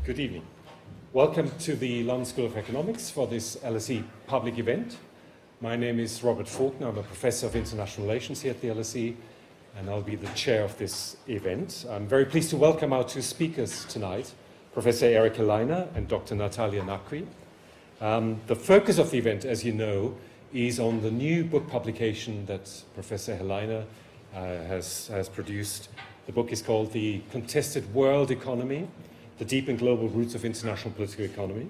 Good evening. Welcome to the London School of Economics for this LSE public event. My name is Robert Faulkner. I'm a Professor of International Relations here at the LSE, and I'll be the chair of this event. I'm very pleased to welcome our two speakers tonight, Professor Erik Helleiner and Dr. Natalia Naqvi. The focus of the event, as you know, is on the new book publication that Professor Helleiner has produced. The book is called The Contested World Economy, The Deep and Global Roots of International Political Economy.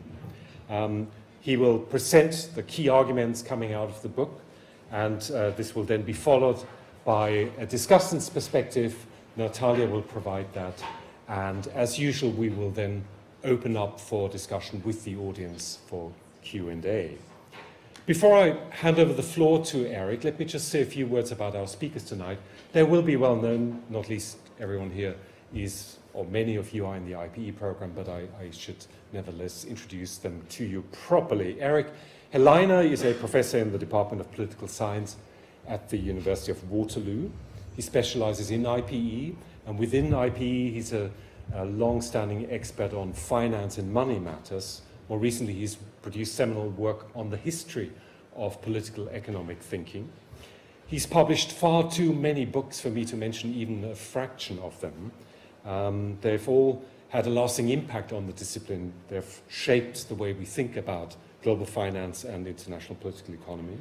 He will present the key arguments coming out of the book, and this will then be followed by a discussant's perspective. Natalia will provide that, and as usual, we will then open up for discussion with the audience for Q&A. Before I hand over the floor to Erik, let me just say a few words about our speakers tonight. They will be well known, not least everyone here is, or many of you are in the IPE program, but I should nevertheless introduce them to you properly. Erik Helleiner is a professor in the Department of Political Science at the University of Waterloo. He specializes in IPE, and within IPE, he's a long-standing expert on finance and money matters. More recently, he's produced seminal work on the history of political economic thinking. He's published far too many books for me to mention even a fraction of them. They've all had a lasting impact on the discipline. They've shaped the way we think about global finance and international political economy.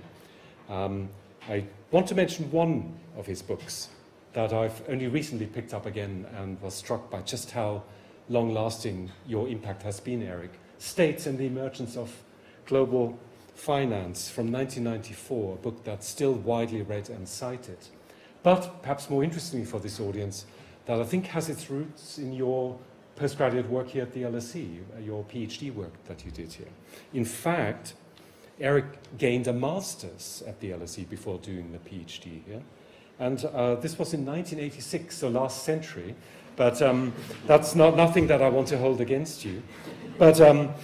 I want to mention one of his books that I've only recently picked up again and was struck by just how long-lasting your impact has been, Erik. States and the Emergence of Global Finance from 1994, a book that's still widely read and cited. But perhaps more interestingly for this audience, that I think has its roots in your postgraduate work here at the LSE, your PhD work that you did here. In fact, Erik gained a master's at the LSE before doing the PhD here. And this was in 1986, so last century. But that's nothing that I want to hold against you. But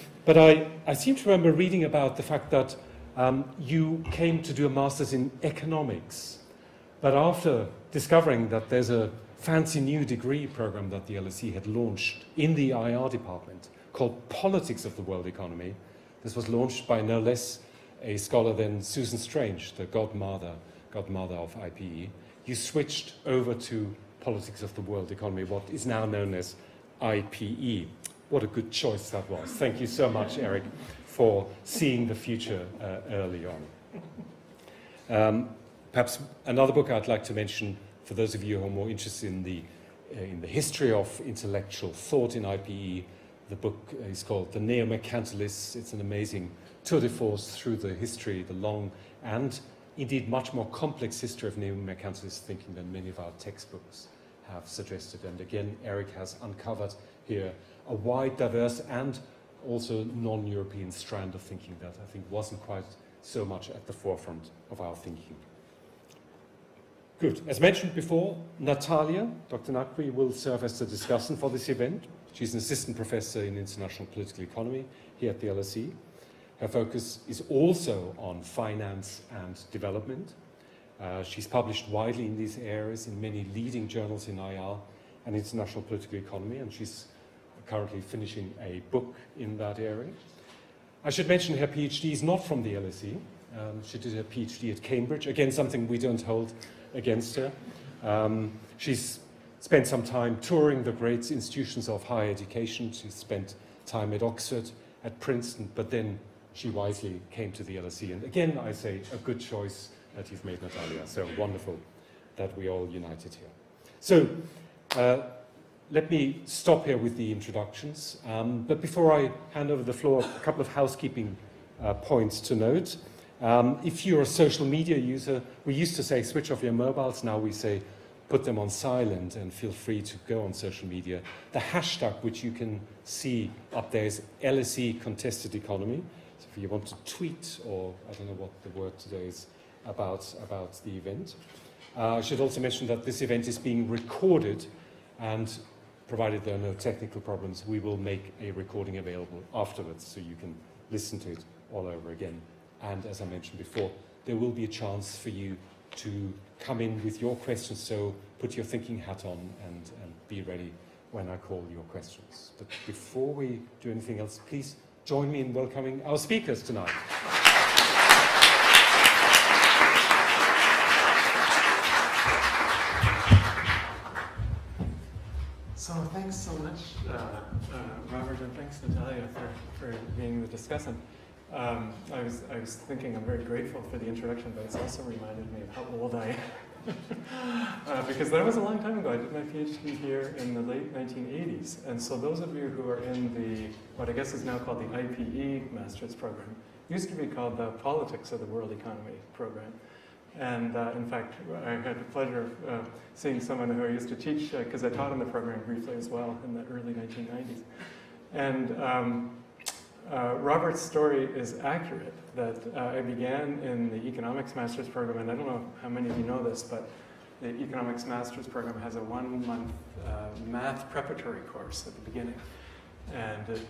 I seem to remember reading about the fact that you came to do a master's in economics. But after discovering that there's a fancy new degree program that the LSE had launched in the IR department called Politics of the World Economy, this was launched by no less a scholar than Susan Strange, the godmother of IPE. You switched over to Politics of the World Economy, what is now known as IPE. What a good choice that was. Thank you so much, Erik, for seeing the future early on. Perhaps another book I'd like to mention for those of you who are more interested in the history of intellectual thought in IPE. The book is called The Neo-Mercantilists. It's an amazing tour de force through the history, the long and indeed much more complex history of neo-mercantilist thinking than many of our textbooks have suggested. And again, Erik has uncovered here a wide, diverse, and also non-European strand of thinking that I think wasn't quite so much at the forefront of our thinking. Good. As mentioned before, Natalia, Dr. Naqvi, will serve as the discussant for this event. She's an assistant professor in international political economy here at the LSE. Her focus is also on finance and development. She's published widely in these areas in many leading journals in IR and international political economy, and she's currently finishing a book in that area. I should mention her PhD is not from the LSE. She did her PhD at Cambridge, again something we don't hold against her. She's spent some time touring the great institutions of higher education. She spent time at Oxford, at Princeton, but then she wisely came to the LSE. And again, I say a good choice that you've made, Natalia. So wonderful that we all united here. So let me stop here with the introductions. But before I hand over the floor, a couple of housekeeping points to note. If you're a social media user, we used to say switch off your mobiles. Now we say put them on silent and feel free to go on social media. The hashtag which you can see up there is LSE Contested Economy. So if you want to tweet, or I don't know what the word today is, about the event. I should also mention that this event is being recorded, and provided there are no technical problems, we will make a recording available afterwards so you can listen to it all over again. And as I mentioned before, there will be a chance for you to come in with your questions, so put your thinking hat on and be ready when I call your questions. But before we do anything else, please join me in welcoming our speakers tonight. So thanks so much, Robert, and thanks, Natalia, for being the discussant. I was thinking I'm very grateful for the introduction, but it's also reminded me of how old I am. Because that was a long time ago. I did my PhD here in the late 1980s. And so those of you who are in the, what I guess is now called the IPE Master's Program, used to be called the Politics of the World Economy Program. And in fact, I had the pleasure of seeing someone who I used to teach, because I taught in the program briefly as well in the early 1990s. And Robert's story is accurate, that I began in the Economics Master's Program, and I don't know how many of you know this, but the Economics Master's Program has a one-month math preparatory course at the beginning. And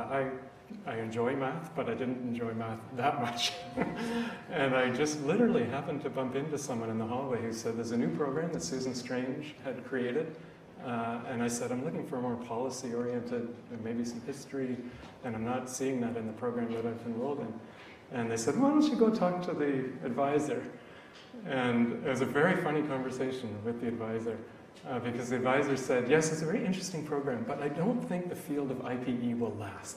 I enjoy math, but I didn't enjoy math that much. And I just literally happened to bump into someone in the hallway who said, there's a new program that Susan Strange had created. And I said, I'm looking for more policy-oriented, maybe some history, and I'm not seeing that in the program that I've enrolled in. And they said, why don't you go talk to the advisor? And it was a very funny conversation with the advisor, because the advisor said, yes, it's a very interesting program, but I don't think the field of IPE will last.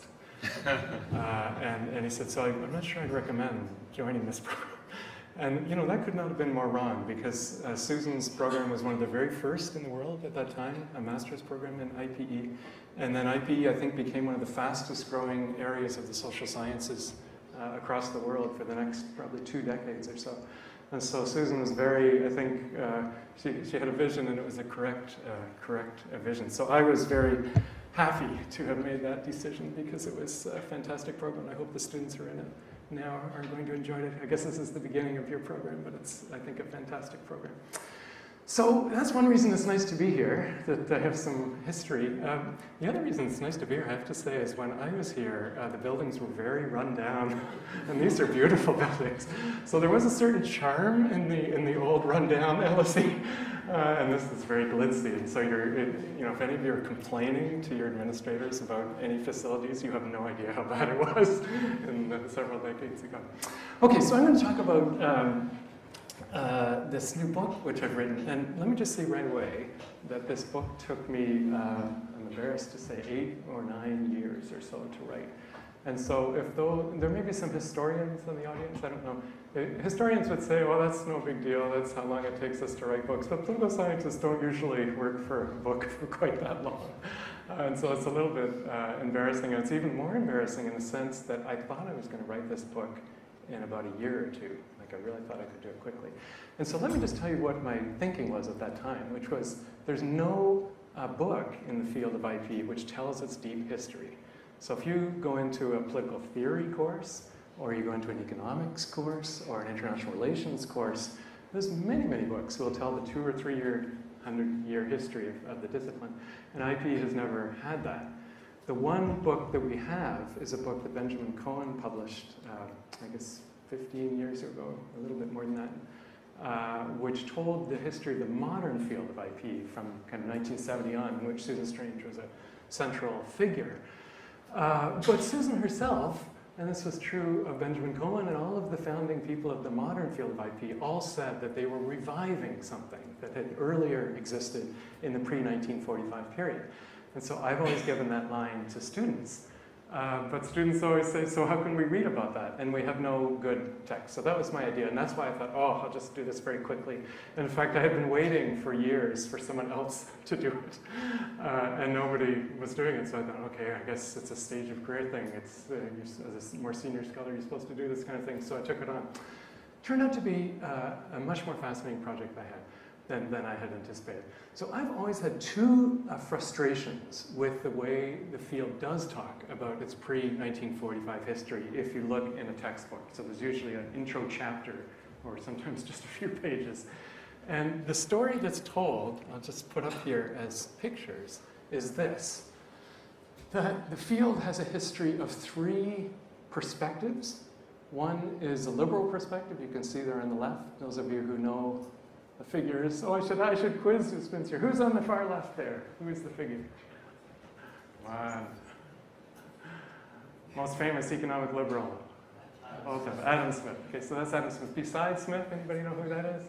And he said, so I'm not sure I'd recommend joining this program. And that could not have been more wrong, because Susan's program was one of the very first in the world at that time, a master's program in IPE. And then IPE, I think, became one of the fastest growing areas of the social sciences across the world for the next probably 2 decades or so. And so Susan was very, I think, she had a vision, and it was a correct vision. So I was very happy to have made that decision, because it was a fantastic program. I hope the students who are in it now are going to enjoy it. I guess this is the beginning of your program, but it's, I think, a fantastic program. So that's one reason it's nice to be here, that I have some history. The other reason it's nice to be here, I have to say, is when I was here, the buildings were very run down, and these are beautiful buildings. So there was a certain charm in the old run-down LSE, and this is very glitzy. And so if any of you are complaining to your administrators about any facilities, you have no idea how bad it was in several decades ago. Okay, so I'm going to talk about this new book which I've written. And let me just say right away that this book took me, I'm embarrassed to say, 8 or 9 years or so to write. And so there may be some historians in the audience, I don't know. Historians would say, well, that's no big deal, that's how long it takes us to write books. But political scientists don't usually work for a book for quite that long. And so it's a little bit embarrassing. And it's even more embarrassing in the sense that I thought I was going to write this book in about a year or two. I really thought I could do it quickly. And so let me just tell you what my thinking was at that time, which was there's no book in the field of IP which tells its deep history. So if you go into a political theory course, or you go into an economics course, or an international relations course, there's many, many books who will tell the 2 or 3 year, 100-year history of the discipline. And IP has never had that. The one book that we have is a book that Benjamin Cohen published, I guess, 15 years ago, a little bit more than that, which told the history of the modern field of IP from kind of 1970 on, in which Susan Strange was a central figure. But Susan herself, and this was true of Benjamin Cohen and all of the founding people of the modern field of IP, all said that they were reviving something that had earlier existed in the pre-1945 period. And so I've always given that line to students. But students always say, so how can we read about that? And we have no good text. So that was my idea, and that's why I thought, oh, I'll just do this very quickly. And in fact, I had been waiting for years for someone else to do it, and nobody was doing it. So I thought, okay, I guess it's a stage of career thing. It's as a more senior scholar, you're supposed to do this kind of thing. So I took it on. Turned out to be a much more fascinating project I had than I had anticipated. So I've always had 2 frustrations with the way the field does talk about its pre-1945 history if you look in a textbook. So there's usually an intro chapter, or sometimes just a few pages. And the story that's told, I'll just put up here as pictures, is this. That the field has a history of 3 perspectives. One is a liberal perspective, you can see there on the left, those of you who know the figures. Oh, I should quiz you, Spencer. Who's on the far left there? Who is the figure? on. Most famous economic liberal. Both of Adam Smith. Okay, so that's Adam Smith. Besides Smith, anybody know who that is?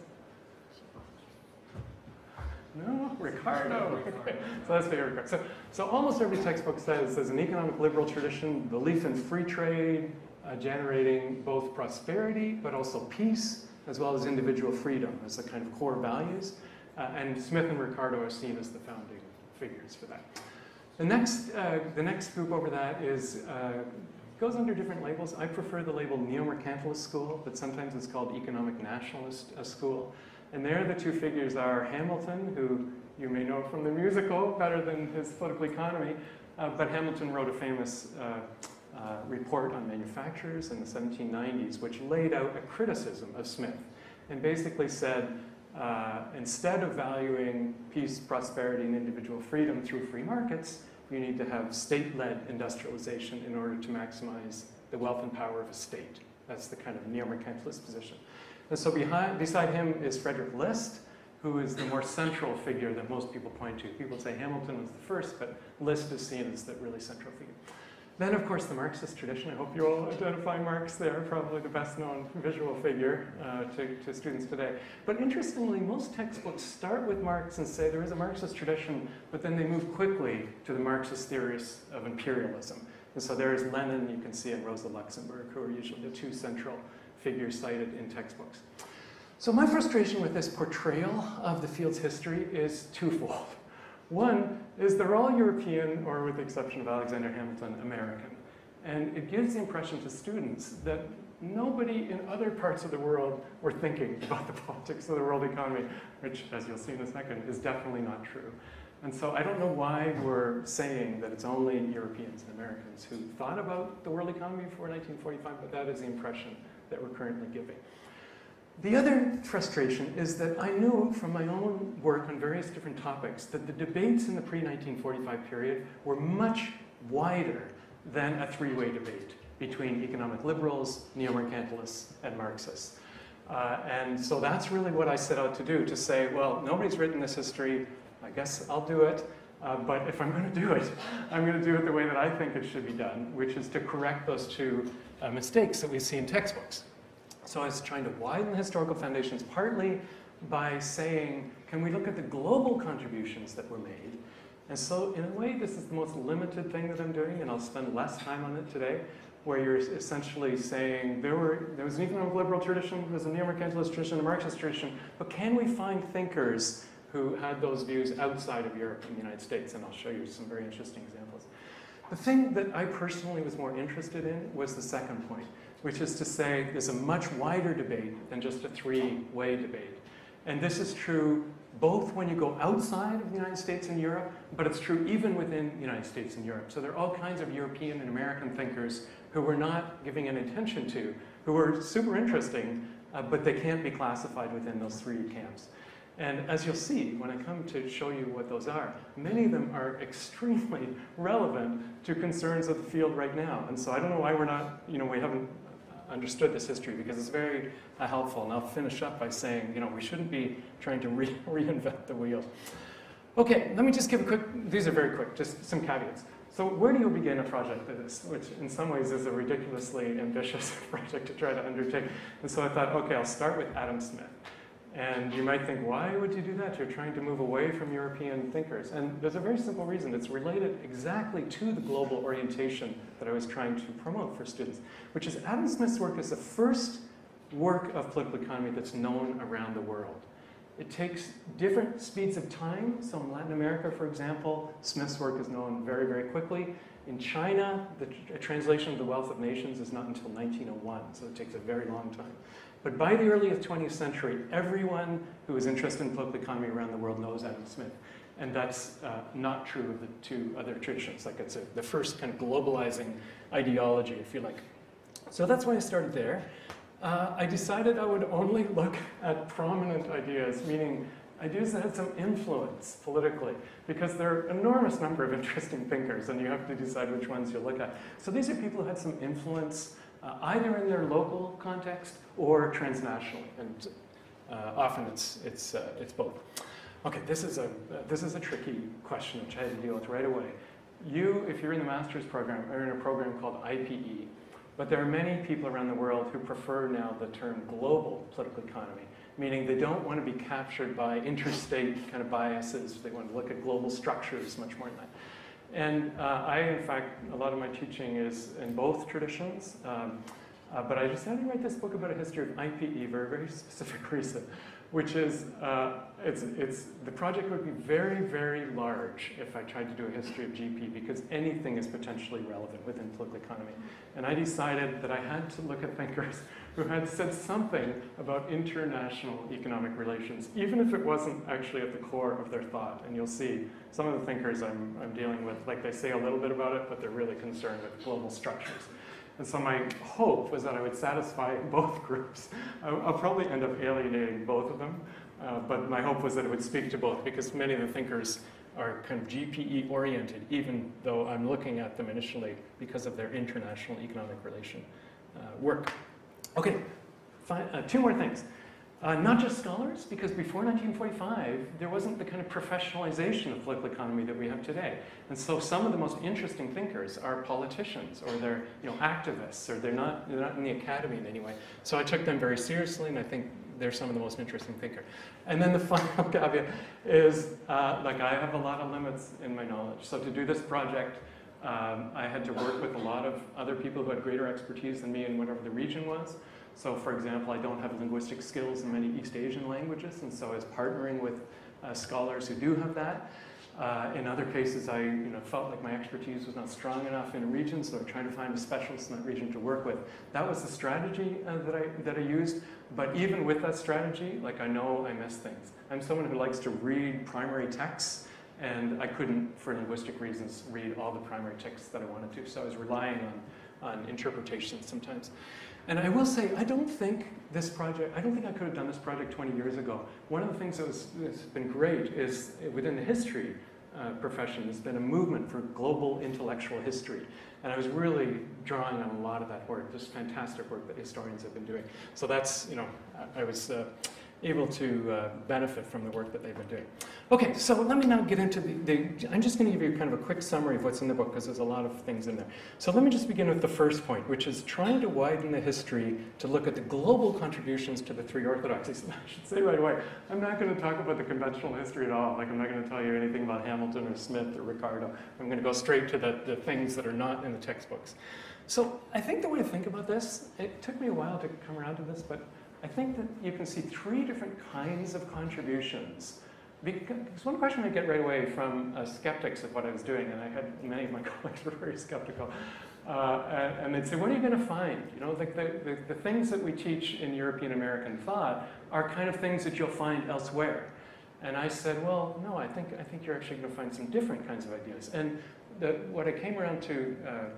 No, Ricardo. Okay. So that's Ricardo. So almost every textbook says there's an economic liberal tradition, belief in free trade, generating both prosperity but also peace, as well as individual freedom as the kind of core values. And Smith and Ricardo are seen as the founding figures for that. The next group over that is goes under different labels. I prefer the label neo-mercantilist school, but sometimes it's called economic nationalist school. And there the two figures are Hamilton, who you may know from the musical better than his political economy, but Hamilton wrote a famous report on manufacturers in the 1790s, which laid out a criticism of Smith and basically said, instead of valuing peace, prosperity, and individual freedom through free markets, you need to have state-led industrialization in order to maximize the wealth and power of a state. That's the kind of neo-mercantilist position. And so beside him is Frederick List, who is the more central figure that most people point to. People say Hamilton was the first, but List is seen as the really central figure. Then, of course, the Marxist tradition. I hope you all identify Marx there, probably the best-known visual figure to students today. But interestingly, most textbooks start with Marx and say there is a Marxist tradition, but then they move quickly to the Marxist theories of imperialism. And so there is Lenin, you can see, and Rosa Luxemburg, who are usually the two central figures cited in textbooks. So my frustration with this portrayal of the field's history is twofold. One is they're all European, or with the exception of Alexander Hamilton, American. And it gives the impression to students that nobody in other parts of the world were thinking about the politics of the world economy, which, as you'll see in a second, is definitely not true. And so I don't know why we're saying that it's only Europeans and Americans who thought about the world economy before 1945, but that is the impression that we're currently giving. The other frustration is that I knew from my own work on various different topics that the debates in the pre-1945 period were much wider than a three-way debate between economic liberals, neo-mercantilists, and Marxists. And so that's really what I set out to do, to say, well, nobody's written this history, I guess I'll do it, but if I'm going to do it, I'm going to do it the way that I think it should be done, which is to correct those two mistakes that we see in textbooks. So I was trying to widen the historical foundations, partly by saying, can we look at the global contributions that were made? And so in a way, this is the most limited thing that I'm doing, and I'll spend less time on it today, where you're essentially saying there was an economic liberal tradition, there's a neo-mercantilist tradition, a Marxist tradition, but can we find thinkers who had those views outside of Europe and the United States? And I'll show you some very interesting examples. The thing that I personally was more interested in was the second point, which is to say there's a much wider debate than just a three-way debate. And this is true both when you go outside of the United States and Europe, but it's true even within the United States and Europe. So there are all kinds of European and American thinkers who we're not giving any attention to, who are super interesting, but they can't be classified within those three camps. And as you'll see, when I come to show you what those are, many of them are extremely relevant to concerns of the field right now. And so I don't know why we're not, we haven't understood this history, because it's very helpful. And I'll finish up by saying, we shouldn't be trying to reinvent the wheel. Okay, let me just give a quick, these are very quick, just some caveats. So where do you begin a project like this, which in some ways is a ridiculously ambitious project to try to undertake? And so I thought, okay, I'll start with Adam Smith. And you might think, why would you do that? You're trying to move away from European thinkers. And there's a very simple reason. It's related exactly to the global orientation that I was trying to promote for students, which is Adam Smith's work is the first work of political economy that's known around the world. It takes different speeds of time. So in Latin America, for example, Smith's work is known very, very quickly. In China, the translation of The Wealth of Nations is not until 1901, so it takes a very long time. But by the early 20th century, everyone who is interested in political economy around the world knows Adam Smith. And that's not true of the two other traditions. Like it's the first kind of globalizing ideology, if you like. So that's why I started there. I decided I would only look at prominent ideas, meaning ideas that had some influence politically, because there are an enormous number of interesting thinkers, and you have to decide which ones you look at. So these are people who had some influence either in their local context or transnationally, and often it's both. Okay, this is a tricky question which I had to deal with right away. you, if you're in the master's program, are in a program called IPE. But there are many people around the world who prefer now the term global political economy, meaning they don't want to be captured by interstate kind of biases. They want to look at global structures much more than that. And in fact, a lot of my teaching is in both traditions. But I decided to write this book about a history of IPE for a very specific reason, which is the project would be very, very large if I tried to do a history of GP, because anything is potentially relevant within political economy. And I decided that I had to look at thinkers who had said something about international economic relations, even if it wasn't actually at the core of their thought. And you'll see some of the thinkers I'm dealing with, like they say a little bit about it, but they're really concerned with global structures. And so my hope was that I would satisfy both groups. I'll probably end up alienating both of them, but my hope was that it would speak to both, because many of the thinkers are kind of GPE oriented, even though I'm looking at them initially because of their international economic relation work. Okay, two more things. Not just scholars, because before 1945, there wasn't the kind of professionalization of political economy that we have today. And so some of the most interesting thinkers are politicians, or they're activists, or they're not in the academy in any way. So I took them very seriously, and I think they're some of the most interesting thinkers. And then the final caveat is, like, I have a lot of limits in my knowledge. So to do this project, I had to work with a lot of other people who had greater expertise than me in whatever the region was. So, for example, I don't have linguistic skills in many East Asian languages, and so I was partnering with scholars who do have that. In other cases, I felt like my expertise was not strong enough in a region, so I'm trying to find a specialist in that region to work with. That was the strategy that I used. But even with that strategy, like, I know I miss things. I'm someone who likes to read primary texts, and I couldn't, for linguistic reasons, read all the primary texts that I wanted to. So I was relying on interpretation sometimes. And I will say, I don't think I could have done this project 20 years ago. One of the things that's been great is, within the history profession, there's been a movement for global intellectual history. And I was really drawing on a lot of that work, this fantastic work that historians have been doing. So that's, I was able to benefit from the work that they've been doing. Okay, so let me now get into I'm just going to give you kind of a quick summary of what's in the book, because there's a lot of things in there. So let me just begin with the first point, which is trying to widen the history to look at the global contributions to the three orthodoxies. And I should say right away, I'm not going to talk about the conventional history at all. Like, I'm not going to tell you anything about Hamilton or Smith or Ricardo. I'm going to go straight to the things that are not in the textbooks. So I think the way to think about this, it took me a while to come around to this, but I think that you can see three different kinds of contributions. Because one question I get right away from skeptics of what I was doing, and I had many of my colleagues were very skeptical, and they'd say, what are you going to find? Like the things that we teach in European American thought are kind of things that you'll find elsewhere. And I said, well, no, I think you're actually going to find some different kinds of ideas. And what I came around to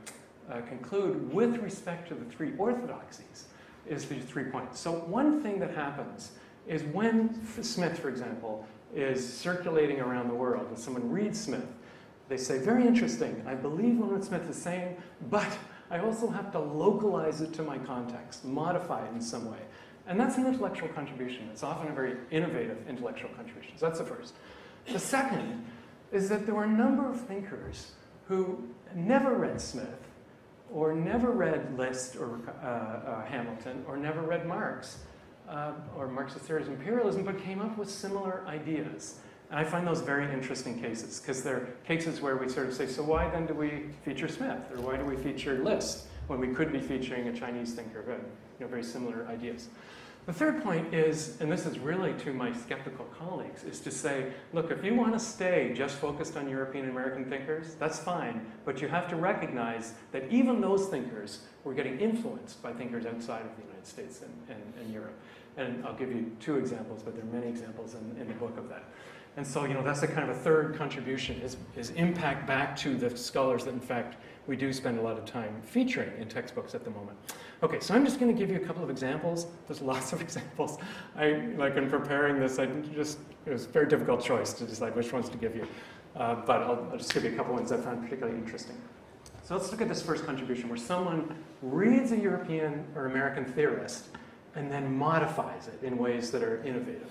conclude with respect to the three orthodoxies is these 3 points. So one thing that happens is when Smith, for example, is circulating around the world and someone reads Smith, they say, very interesting, I believe in what Smith is saying, but I also have to localize it to my context, modify it in some way. And that's an intellectual contribution. It's often a very innovative intellectual contribution. So that's the first. The second is that there were a number of thinkers who never read Smith, or never read List or Hamilton, or never read Marx, or Marxist theories of imperialism, but came up with similar ideas. And I find those very interesting cases, because they're cases where we sort of say, so why then do we feature Smith? Or why do we feature List, when we could be featuring a Chinese thinker who had very similar ideas? The third point is, and this is really to my skeptical colleagues, is to say, look, if you want to stay just focused on European and American thinkers, that's fine, but you have to recognize that even those thinkers were getting influenced by thinkers outside of the United States and Europe. And I'll give you 2 examples, but there are many examples in the book of that. And so, that's a kind of a third contribution, is impact back to the scholars that, in fact, we do spend a lot of time featuring in textbooks at the moment. Okay, so I'm just going to give you a couple of examples. There's lots of examples. In preparing this, it was a very difficult choice to decide which ones to give you. But I'll just give you a couple ones I found particularly interesting. So let's look at this first contribution, where someone reads a European or American theorist and then modifies it in ways that are innovative.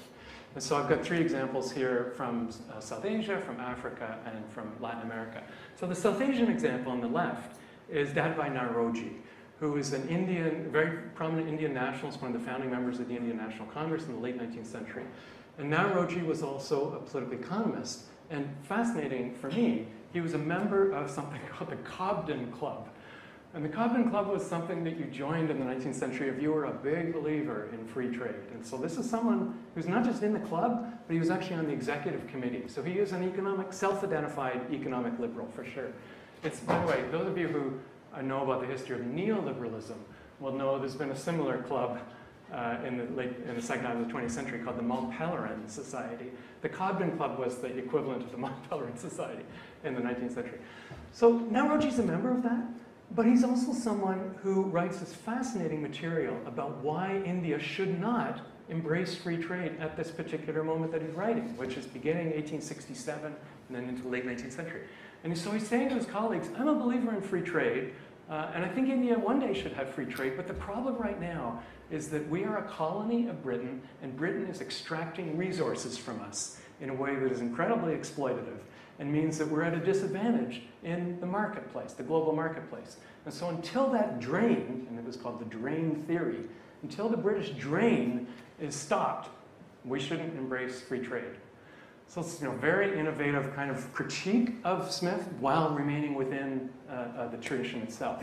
And so I've got 3 examples here from South Asia, from Africa, and from Latin America. So the South Asian example on the left is Dadbhai Naoroji, who is an Indian, very prominent Indian nationalist, one of the founding members of the Indian National Congress in the late 19th century. And Naoroji was also a political economist. And fascinating for me, he was a member of something called the Cobden Club. And the Cobden Club was something that you joined in the 19th century if you were a big believer in free trade. And so this is someone who's not just in the club, but he was actually on the executive committee. So he is an economic, self-identified economic liberal, for sure. It's, by the way, those of you who know about the history of neoliberalism will know there's been a similar club in the second half of the 20th century called the Mont Pelerin Society. The Cobden Club was the equivalent of the Mont Pelerin Society in the 19th century. So Naoroji's a member of that. But he's also someone who writes this fascinating material about why India should not embrace free trade at this particular moment that he's writing, which is beginning 1867 and then into the late 19th century. And so he's saying to his colleagues, I'm a believer in free trade, and I think India one day should have free trade, but the problem right now is that we are a colony of Britain, and Britain is extracting resources from us in a way that is incredibly exploitative, and means that we're at a disadvantage in the marketplace, the global marketplace. And so until that drain, and it was called the drain theory, until the British drain is stopped, we shouldn't embrace free trade. So it's very innovative kind of critique of Smith while remaining within the tradition itself.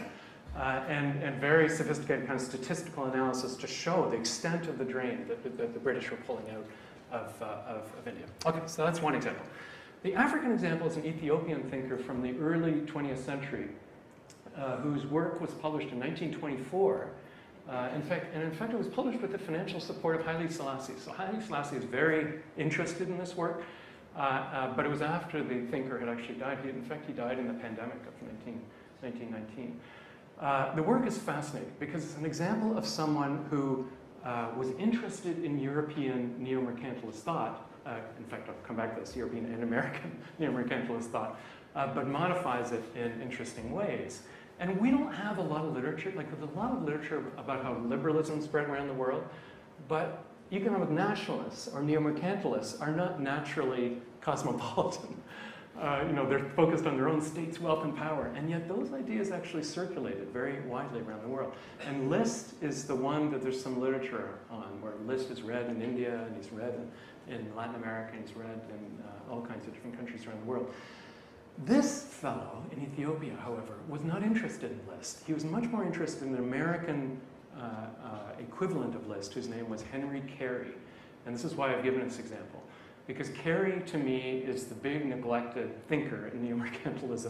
And very sophisticated kind of statistical analysis to show the extent of the drain that the British were pulling out of India. Okay, so that's one example. The African example is an Ethiopian thinker from the early 20th century whose work was published in 1924. In fact, it was published with the financial support of Haile Selassie. So Haile Selassie is very interested in this work, but it was after the thinker had actually died. In fact, he died in the pandemic of 1919. The work is fascinating because it's an example of someone who was interested in European neo-mercantilist thought. In fact, I'll come back to this, European and American neo-mercantilist thought, but modifies it in interesting ways. And we don't have a lot of literature, like there's a lot of literature about how liberalism spread around the world, but economic nationalists or neo-mercantilists are not naturally cosmopolitan. They're focused on their own state's wealth and power, and yet those ideas actually circulated very widely around the world. And List is the one that there's some literature on, where List is read in India, and he's read in Latin America, and he's read in all kinds of different countries around the world. This fellow in Ethiopia, however, was not interested in List. He was much more interested in the American equivalent of List, whose name was Henry Carey. And this is why I've given this example. Because Carey, to me, is the big neglected thinker in neo-mercantilism,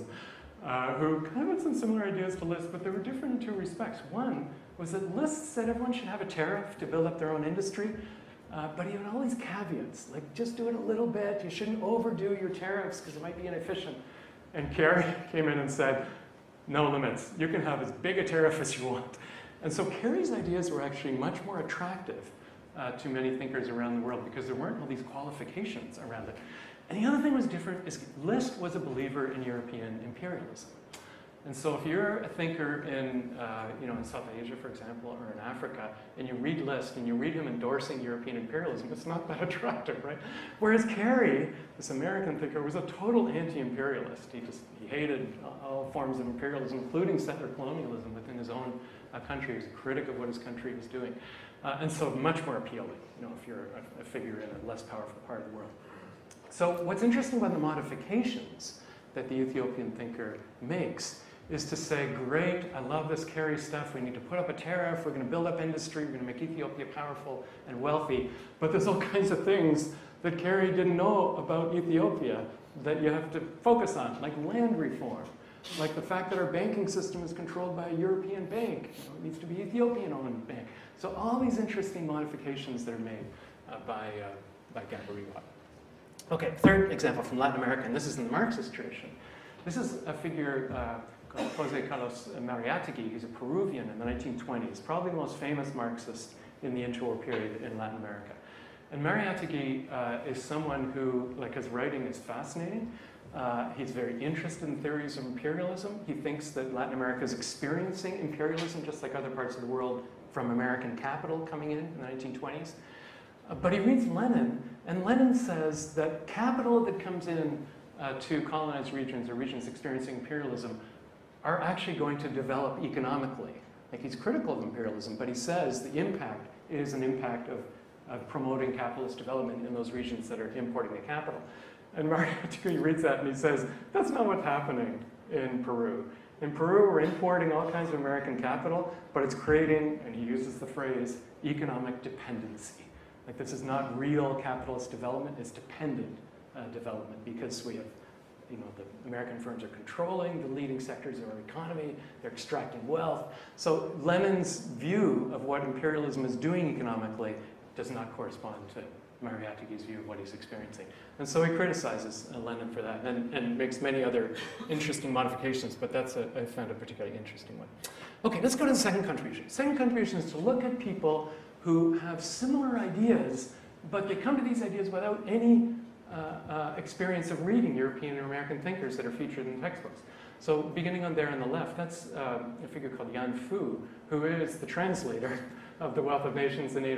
who kind of had some similar ideas to List, but they were different in 2 respects. One was that List said everyone should have a tariff to build up their own industry, but he had all these caveats, like just do it a little bit, you shouldn't overdo your tariffs because it might be inefficient. And Carey came in and said, no limits, you can have as big a tariff as you want. And so Carey's ideas were actually much more attractive to many thinkers around the world because there weren't all these qualifications around it. And the other thing that was different is List was a believer in European imperialism. And so if you're a thinker in South Asia, for example, or in Africa, and you read List and you read him endorsing European imperialism, it's not that attractive, right? Whereas Carey, this American thinker, was a total anti-imperialist. He hated all forms of imperialism, including settler colonialism within his own country. He was a critic of what his country was doing. And so much more appealing, if you're a figure in a less powerful part of the world. So what's interesting about the modifications that the Ethiopian thinker makes is to say, great, I love this Carey stuff, we need to put up a tariff, we're going to build up industry, we're going to make Ethiopia powerful and wealthy, but there's all kinds of things that Carey didn't know about Ethiopia that you have to focus on, like land reform, like the fact that our banking system is controlled by a European bank, it needs to be Ethiopian-owned bank. So all these interesting modifications that are made by Gaboriwa. Okay, third example from Latin America, and this is in the Marxist tradition. This is a figure called José Carlos Mariátegui. He's a Peruvian in the 1920s, probably the most famous Marxist in the interwar period in Latin America. And Mariátegui is someone who, like, his writing is fascinating. He's very interested in theories of imperialism. He thinks that Latin America is experiencing imperialism just like other parts of the world from American capital coming in the 1920s. But he reads Lenin, And Lenin says that capital that comes in to colonized regions or regions experiencing imperialism are actually going to develop economically. Like, he's critical of imperialism, but he says the impact is an impact of promoting capitalist development in those regions that are importing the capital. And Mario Hategui reads that and he says, that's not what's happening in Peru. In Peru, we're importing all kinds of American capital, but it's creating, and he uses the phrase, economic dependency. Like, this is not real capitalist development, it's dependent development, because we have, you know, the American firms are controlling the leading sectors of our economy, they're extracting wealth. So Lenin's view of what imperialism is doing economically does not correspond to Mario Hategui's view of what he's experiencing. And so he criticizes Lenin for that and makes many other interesting modifications, but that's I found a particularly interesting one. Okay, let's go to the second contribution. Second contribution is to look at people who have similar ideas, but they come to these ideas without any experience of reading European or American thinkers that are featured in textbooks. So beginning on there on the left, that's a figure called Yan Fu, who is the translator of The Wealth of Nations in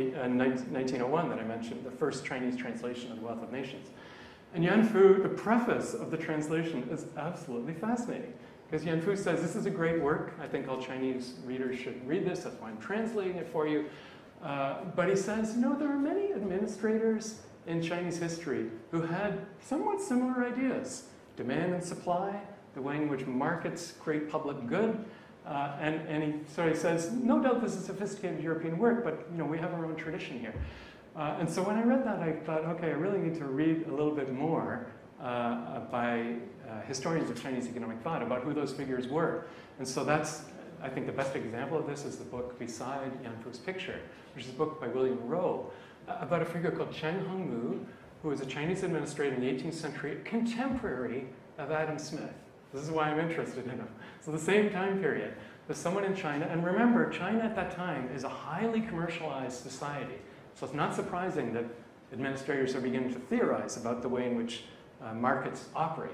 1901 that I mentioned, the first Chinese translation of The Wealth of Nations. And Yan Fu, the preface of the translation is absolutely fascinating, because Yan Fu says, this is a great work. I think all Chinese readers should read this. That's why I'm translating it for you. But he says, you know, there are many administrators in Chinese history who had somewhat similar ideas. Demand and supply, the way in which markets create public good. And he says, no doubt this is sophisticated European work, but you know, we have our own tradition here. And so when I read that, I thought, okay, I really need to read a little bit more by historians of Chinese economic thought about who those figures were. And so that's, I think the best example of this is the book beside Yan Fu's picture, which is a book by William Rowe about a figure called Cheng Hongmu, who was a Chinese administrator in the 18th century, a contemporary of Adam Smith. This is why I'm interested in him. So the same time period, there's someone in China, and remember, China at that time is a highly commercialized society. So it's not surprising that administrators are beginning to theorize about the way in which markets operate.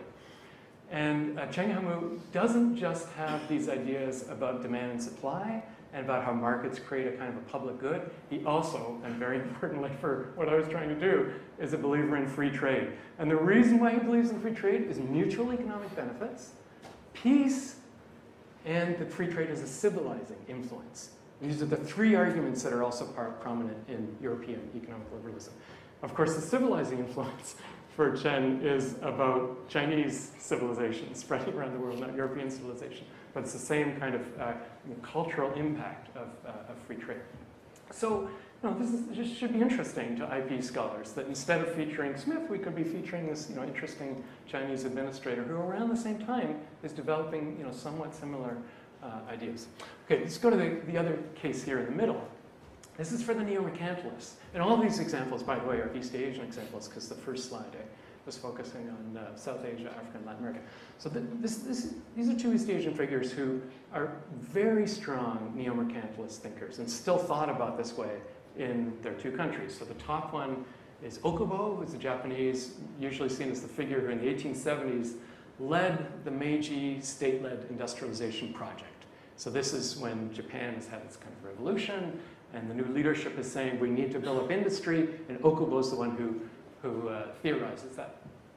And Cheng Hongmu doesn't just have these ideas about demand and supply and about how markets create a kind of a public good. He also, and very importantly for what I was trying to do, is a believer in free trade. And the reason why he believes in free trade is mutual economic benefits, peace, and that free trade is a civilizing influence. And these are the three arguments that are also prominent in European economic liberalism. Of course, the civilizing influence for Chen is about Chinese civilization spreading around the world, not European civilization. But it's the same kind of cultural impact of free trade. So, you know, this should be interesting to IP scholars, that instead of featuring Smith, we could be featuring this, you know, interesting Chinese administrator who around the same time is developing, you know, somewhat similar ideas. Okay, let's go to the other case here in the middle. This is for the neo-mercantilists. And all these examples, by the way, are East Asian examples, because the first slide was focusing on South Asia, Africa, and Latin America. So these are two East Asian figures who are very strong neo-mercantilist thinkers and still thought about this way in their two countries. So the top one is Okubo, who's a Japanese, usually seen as the figure who in the 1870s led the Meiji state-led industrialization project. So this is when Japan has had its kind of revolution, and the new leadership is saying we need to build up industry, and Okubo is the one who theorizes that.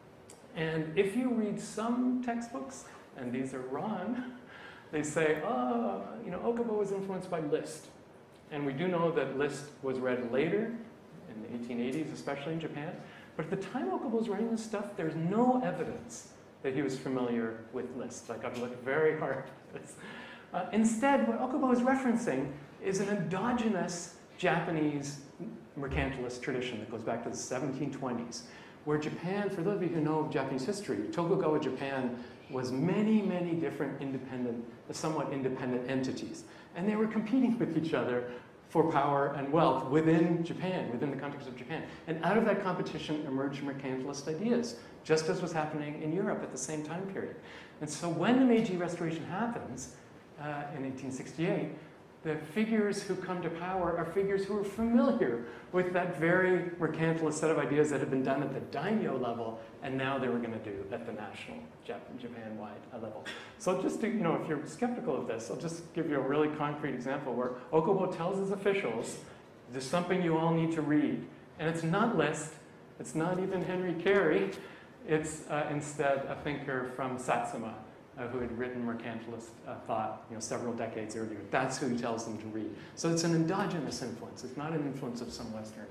And if you read some textbooks, and these are wrong, they say, oh, you know, Okubo was influenced by Liszt. And we do know that Liszt was read later, in the 1880s, especially in Japan. But at the time Okubo was writing this stuff, there's no evidence that he was familiar with Liszt. Like, I've looked very hard at this. Instead, what Okubo is referencing is an endogenous Japanese mercantilist tradition that goes back to the 1720s, where Japan, for those of you who know Japanese history, Tokugawa Japan was many, many different somewhat independent entities. And they were competing with each other for power and wealth within Japan, within the context of Japan. And out of that competition emerged mercantilist ideas, just as was happening in Europe at the same time period. And so when the Meiji Restoration happens in 1868, the figures who come to power are figures who are familiar with that very mercantilist set of ideas that had been done at the daimyo level, and now they were going to do at the national Japan-wide level. So just to, you know, if you're skeptical of this, I'll just give you a really concrete example where Okubo tells his officials, there's something you all need to read. And it's not Liszt, It's not even Henry Carey. It's instead a thinker from Satsuma, who had written mercantilist thought several decades earlier. That's who he tells them to read. So it's an endogenous influence. It's not an influence of some Western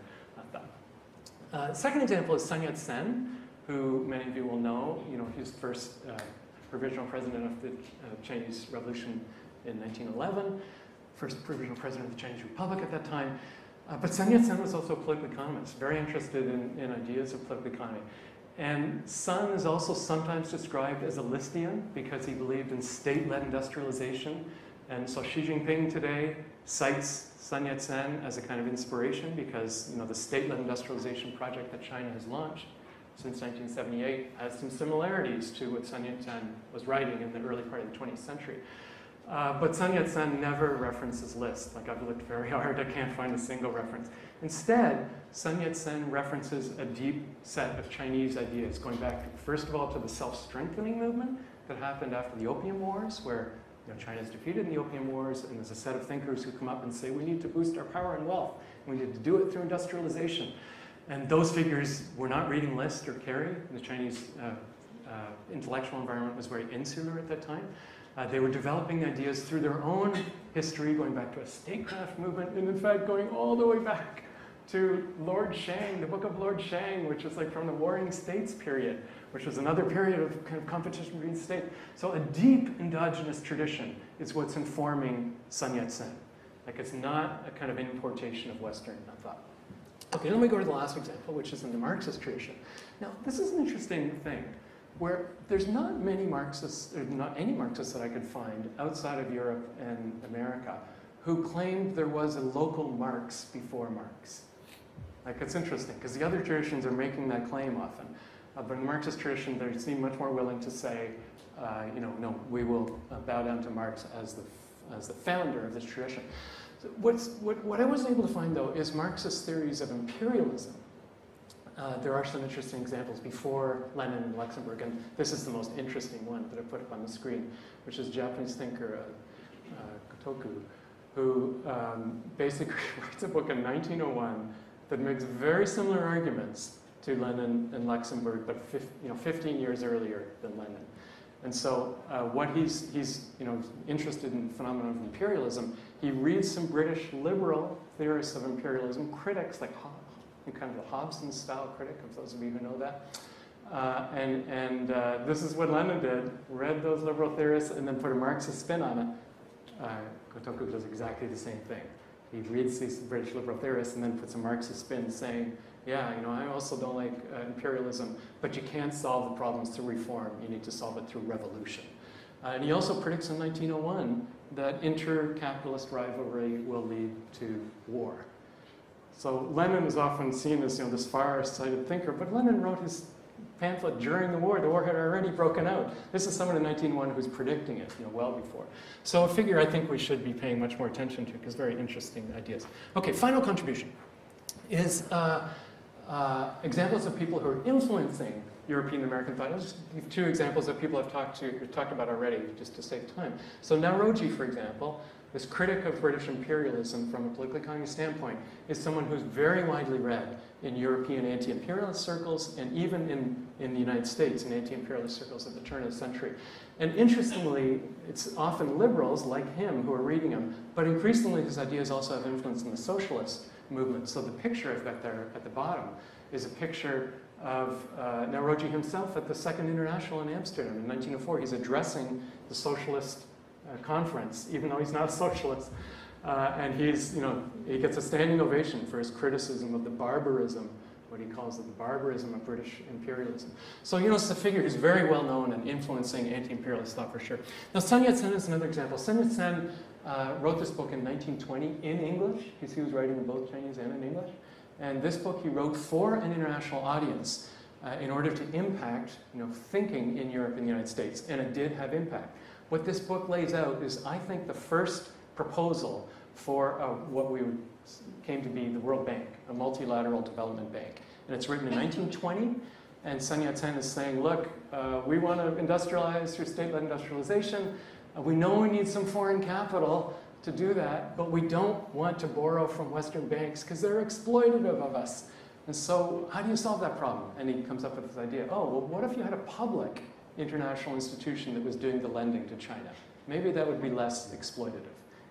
thought. Second example is Sun Yat-sen, who many of you will know. He was the first provisional president of the Chinese Revolution in 1911, first provisional president of the Chinese Republic at that time. But Sun Yat-sen was also a political economist, very interested in ideas of political economy. And Sun is also sometimes described as a Listian because he believed in state-led industrialization. And so Xi Jinping today cites Sun Yat-sen as a kind of inspiration because the state-led industrialization project that China has launched since 1978 has some similarities to what Sun Yat-sen was writing in the early part of the 20th century. But Sun Yat-sen never references List. Like, I've looked very hard, I can't find a single reference. Instead, Sun Yat-sen references a deep set of Chinese ideas, going back, first of all, to the self-strengthening movement that happened after the Opium Wars, where China is defeated in the Opium Wars, and there's a set of thinkers who come up and say, we need to boost our power and wealth. We need to do it through industrialization. And those figures were not reading List or Carey. The Chinese intellectual environment was very insular at that time. They were developing ideas through their own history, going back to a statecraft movement, and in fact going all the way back to Lord Shang, the book of Lord Shang, which is like from the Warring States period, which was another period of kind of competition between states. So a deep endogenous tradition is what's informing Sun Yat-sen. Like, it's not a kind of importation of Western thought. Okay, then we go to the last example, which is in the Marxist tradition. Now, this is an interesting thing, where there's not many Marxists, or not any Marxists that I could find outside of Europe and America who claimed there was a local Marx before Marx. Like, it's interesting, because the other traditions are making that claim often. But in the Marxist tradition, they seem much more willing to say, no, we will bow down to Marx as the founder of this tradition. So what I was able to find, though, is Marxist theories of imperialism. There are some interesting examples before Lenin and Luxemburg, and this is the most interesting one that I put up on the screen, which is Japanese thinker Gotoku, who basically writes a book in 1901 that makes very similar arguments to Lenin and Luxemburg, but 15 years earlier than Lenin. And so what he's interested in the phenomenon of imperialism, he reads some British liberal theorists of imperialism, critics like kind of the Hobson-style critic, of those of you who know that. This is what Lenin did, read those liberal theorists and then put a Marxist spin on it. Gotoku does exactly the same thing. He reads these British liberal theorists and then puts a Marxist spin saying, yeah, I also don't like imperialism, but you can't solve the problems through reform. You need to solve it through revolution. And he also predicts in 1901 that inter-capitalist rivalry will lead to war. So Lenin is often seen as this far-sighted thinker, but Lenin wrote his pamphlet during the war. The war had already broken out. This is someone in 1901 who's predicting it, well before. So a figure I think we should be paying much more attention to, because very interesting ideas. Okay, final contribution is examples of people who are influencing European American thought. I'll just give two examples of people I've talked about already, just to save time. So Nauroji, for example, this critic of British imperialism from a political economy standpoint, is someone who's very widely read in European anti-imperialist circles and even in the United States in anti-imperialist circles at the turn of the century. And interestingly, it's often liberals like him who are reading him, but increasingly his ideas also have influence in the socialist movement. So the picture I've got there at the bottom is a picture of Nauroji himself at the Second International in Amsterdam in 1904. He's addressing the socialist conference, even though he's not a socialist. And he gets a standing ovation for his criticism of the barbarism, what he calls it, the barbarism of British imperialism. So, it's a figure who's very well known and influencing anti-imperialist thought for sure. Now, Sun Yat-sen is another example. Sun Yat-sen wrote this book in 1920 in English, because he was writing in both Chinese and in English. And this book he wrote for an international audience in order to impact, thinking in Europe and the United States. And it did have impact. What this book lays out is, I think, the first proposal for what came to be the World Bank, a multilateral development bank. And it's written in 1920, and Sun Yat-sen is saying, look, we want to industrialize through state-led industrialization. We know we need some foreign capital to do that, but we don't want to borrow from Western banks because they're exploitative of us. And so how do you solve that problem? And he comes up with this idea, oh, well, what if you had a public international institution that was doing the lending to China? Maybe that would be less exploitative.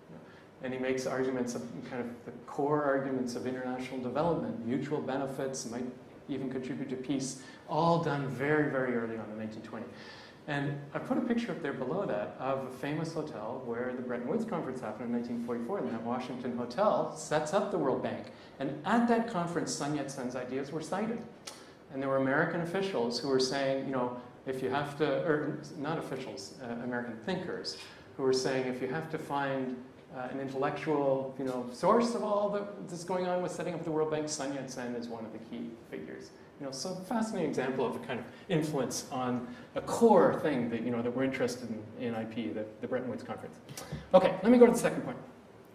And he makes arguments of kind of the core arguments of international development, mutual benefits, might even contribute to peace, all done very, very early on in 1920. And I put a picture up there below that of a famous hotel where the Bretton Woods Conference happened in 1944, and that Washington Hotel sets up the World Bank. And at that conference, Sun Yat-sen's ideas were cited. And there were American officials who were saying, you know, if you have to, or not officials, American thinkers, who were saying if you have to find an intellectual, you know, source of all that's going on with setting up the World Bank, Sun Yat-sen is one of the key figures. You know, so a fascinating example of a kind of influence on a core thing that, you know, that we're interested in IP, the Bretton Woods Conference. Okay, let me go to the second point.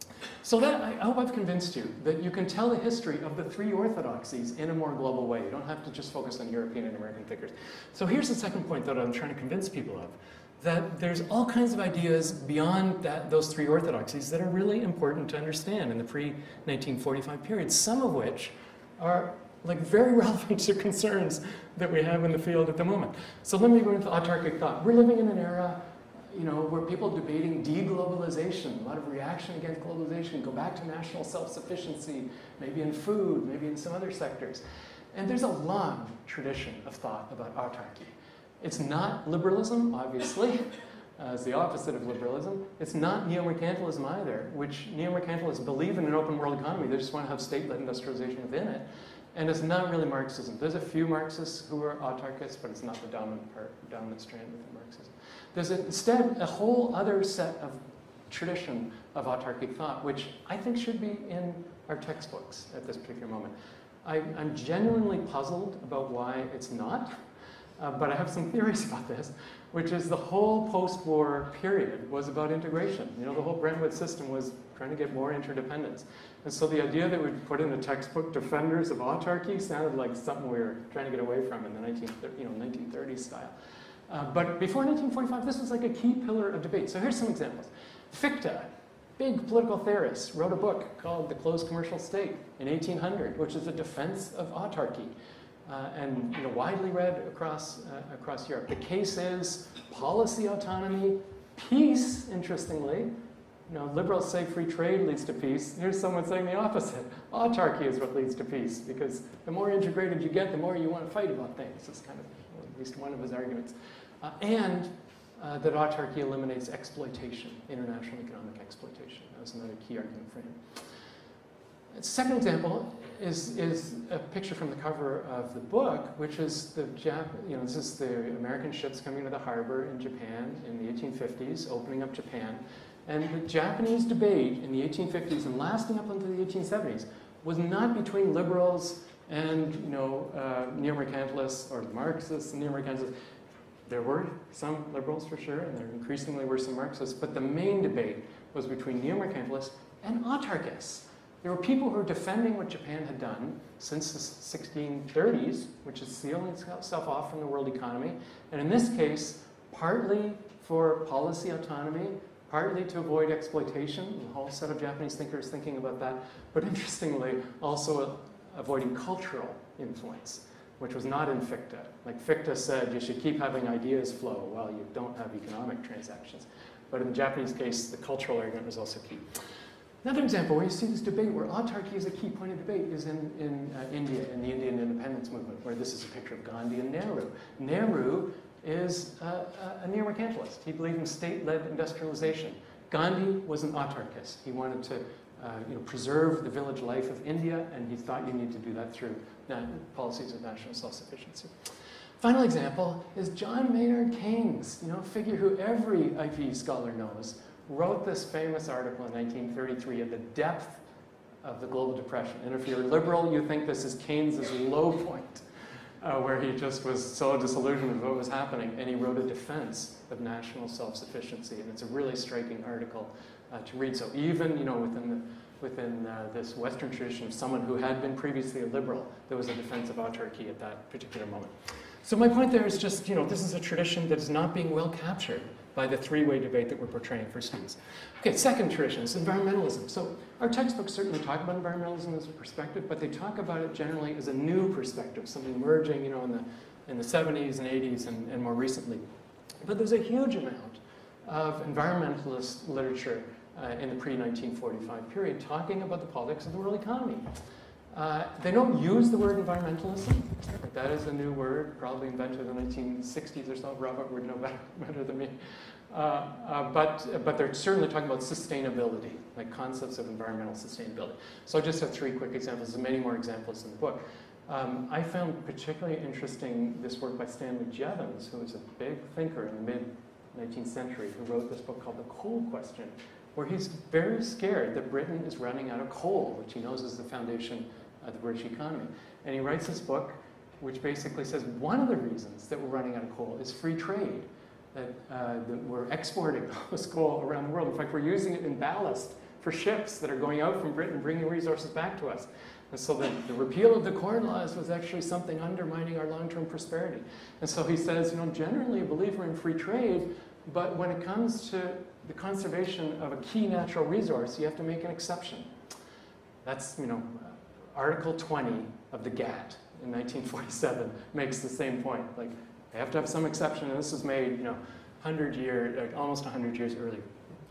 So that, I hope I've convinced you that you can tell the history of the three orthodoxies in a more global way. You don't have to just focus on European and American thinkers. So here's the second point that I'm trying to convince people of, that there's all kinds of ideas beyond those three orthodoxies that are really important to understand in the pre-1945 period, some of which are like very relevant to concerns that we have in the field at the moment. So let me go into autarkic thought. We're living in an era, you know, where people are debating deglobalization, a lot of reaction against globalization, go back to national self-sufficiency, maybe in food, maybe in some other sectors. And there's a long tradition of thought about autarky. It's not liberalism, obviously, it's the opposite of liberalism. It's not neo-mercantilism either, which neo-mercantilists believe in an open world economy. They just want to have state-led industrialization within it. And it's not really Marxism. There's a few Marxists who are autarkists, but it's not the dominant strand within Marxism. There's instead a whole other set of tradition of autarkic thought, which I think should be in our textbooks at this particular moment. I'm genuinely puzzled about why it's not, but I have some theories about this, which is the whole post-war period was about integration. You know, the whole Bretton Woods system was trying to get more interdependence. And so the idea that we'd put in the textbook defenders of autarky sounded like something we were trying to get away from in the 1930s style. But before 1945, this was like a key pillar of debate. So here's some examples. Fichte, big political theorist, wrote a book called The Closed Commercial State in 1800, which is a defense of autarky. And you know, widely read across Europe. The case is policy autonomy, peace, interestingly. You know, liberals say free trade leads to peace. Here's someone saying the opposite. Autarky is what leads to peace, because the more integrated you get, the more you want to fight about things. That's kind of at least one of his arguments. And that autarky eliminates exploitation, international economic exploitation. That was another key argument for him. The second example is a picture from the cover of the book, which is this is the American ships coming to the harbor in Japan in the 1850s, opening up Japan. And the Japanese debate in the 1850s and lasting up into the 1870s was not between liberals and neo-mercantilists or Marxists and neo-mercantilists. There were some liberals for sure, and there increasingly were some Marxists, but the main debate was between neo-mercantilists and autarkists. There were people who were defending what Japan had done since the 1630s, which is sealing itself off from the world economy, and in this case, partly for policy autonomy, partly to avoid exploitation, a whole set of Japanese thinkers thinking about that, but interestingly, also avoiding cultural influence, which was not in Fichte. Like Fichte said, you should keep having ideas flow while you don't have economic transactions. But in the Japanese case, the cultural argument was also key. Another example where you see this debate where autarky is a key point of debate is in India, in the Indian independence movement, where this is a picture of Gandhi and Nehru. Nehru is a neo-mercantilist. He believed in state-led industrialization. Gandhi was an autarkist. He wanted to preserve the village life of India, and he thought you need to do that through policies of national self-sufficiency. Final example is John Maynard Keynes, a figure who every IP scholar knows, wrote this famous article in 1933 at the depth of the global depression. And if you're liberal, you think this is Keynes's low point, where he just was so disillusioned with what was happening, and he wrote a defense of national self-sufficiency. And it's a really striking article to read. So even within this Western tradition of someone who had been previously a liberal, there was a defense of autarky at that particular moment. So my point there is just, this is a tradition that is not being well captured by the three-way debate that we're portraying for students. Okay, second tradition is environmentalism. So our textbooks certainly talk about environmentalism as a perspective, but they talk about it generally as a new perspective, something emerging, you know, in the 70s and 80s and more recently. But there's a huge amount of environmentalist literature in the pre-1945 period talking about the politics of the world economy. They don't use the word environmentalism. That is a new word, probably invented in the 1960s or so. Robert would know better than me. But they're certainly talking about sustainability, like concepts of environmental sustainability. So I just have three quick examples. There's many more examples in the book. I found particularly interesting this work by Stanley Jevons, who was a big thinker in the mid-19th century, who wrote this book called The Coal Question, where he's very scared that Britain is running out of coal, which he knows is the foundation of the British economy. And he writes this book, which basically says one of the reasons that we're running out of coal is free trade, that we're exporting all this coal around the world. In fact, we're using it in ballast for ships that are going out from Britain, bringing resources back to us. And so the repeal of the Corn Laws was actually something undermining our long-term prosperity. And so he says, you know, generally a believer in free trade, but when it comes to the conservation of a key natural resource, you have to make an exception. That's, you know, Article 20 of the GATT in 1947 makes the same point. Like, they have to have some exception, and this was made, you know, almost 100 years earlier.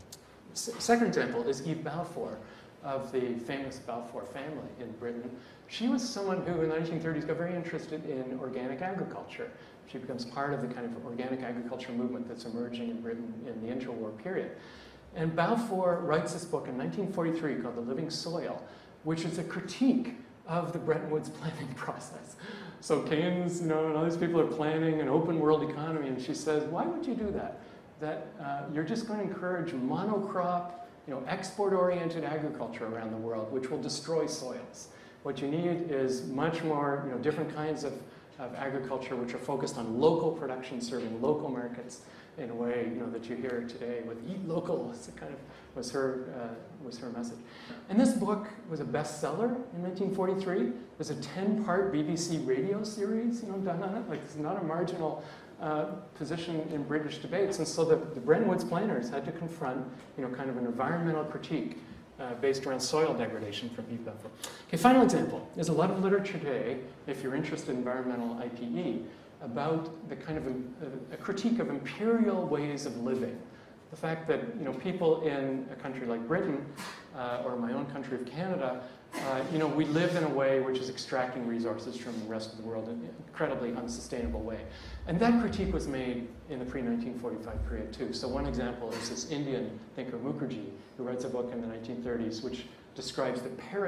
Second example is Eve Balfour, of the famous Balfour family in Britain. She was someone who in the 1930s got very interested in organic agriculture. She becomes part of the kind of organic agriculture movement that's emerging in Britain in the interwar period. And Balfour writes this book in 1943 called The Living Soil, which is a critique of the Bretton Woods planning process. So Keynes, you know, and all these people are planning an open world economy, and she says, why would you do that? That you're just going to encourage monocrop, you know, export-oriented agriculture around the world, which will destroy soils. What you need is much more, you know, different kinds of agriculture which are focused on local production, serving local markets in a way, you know, that you hear today with "eat local." It's kind of was her message. And this book was a bestseller in 1943. There's a 10-part BBC radio series, you know, done on it. Like, it's not a marginal position in British debates. And so the Bretton Woods planners had to confront, you know, kind of an environmental critique based around soil degradation from Eve Balfour. Okay, final example. There's a lot of literature today, if you're interested in environmental IPE, about the kind of a critique of imperial ways of living. The fact that, you know, people in a country like Britain, or my own country of Canada, you know, we live in a way which is extracting resources from the rest of the world in an incredibly unsustainable way. And that critique was made in the pre-1945 period too. So one example is this Indian thinker Mukherjee, who writes a book in the 1930s which describes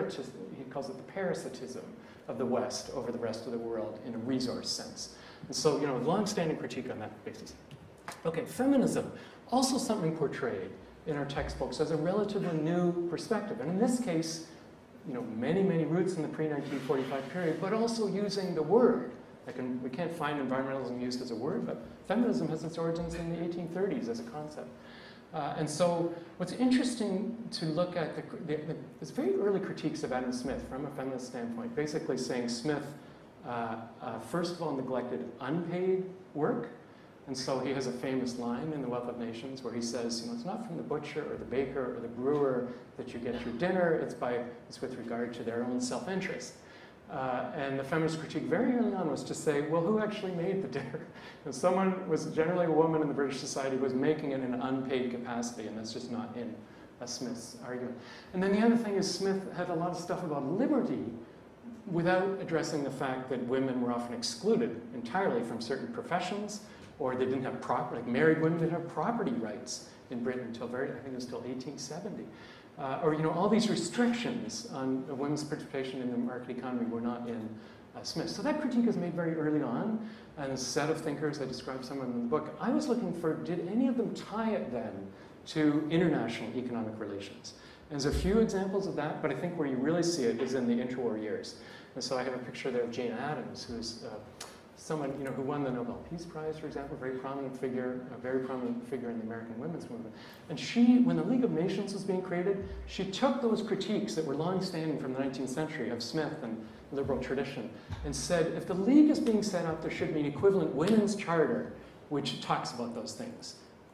he calls it the parasitism of the West over the rest of the world in a resource sense. And so, you know, long-standing critique on that basis. Okay, feminism, also something portrayed in our textbooks as a relatively new perspective. And in this case, you know, many, many roots in the pre-1945 period, but also using the word. Like, we can't find environmentalism used as a word, but feminism has its origins in the 1830s as a concept. And so what's interesting to look at, there's very early critiques of Adam Smith from a feminist standpoint, basically saying Smith, first of all, neglected unpaid work. And so he has a famous line in The Wealth of Nations where he says, you know, it's not from the butcher or the baker or the brewer that you get your dinner, it's with regard to their own self-interest. And the feminist critique very early on was to say, well, who actually made the dinner? And someone was generally a woman in the British society who was making it in an unpaid capacity, and that's just not in Smith's argument. And then the other thing is Smith had a lot of stuff about liberty without addressing the fact that women were often excluded entirely from certain professions, or they didn't have like married women didn't have property rights in Britain until I think it was till 1870. Or, you know, all these restrictions on women's participation in the market economy were not in Smith. So that critique is made very early on, and a set of thinkers, I described some of them in the book. I was looking for, did any of them tie it then to international economic relations? And there's a few examples of that, but I think where you really see it is in the interwar years. And so I have a picture there of Jane Addams, who's someone, you know, who won the Nobel Peace Prize, for example, a very prominent figure in the American women's movement. And she, when the League of Nations was being created, she took those critiques that were long-standing from the 19th century of Smith and liberal tradition and said, if the League is being set up, there should be an equivalent women's charter which talks about those things.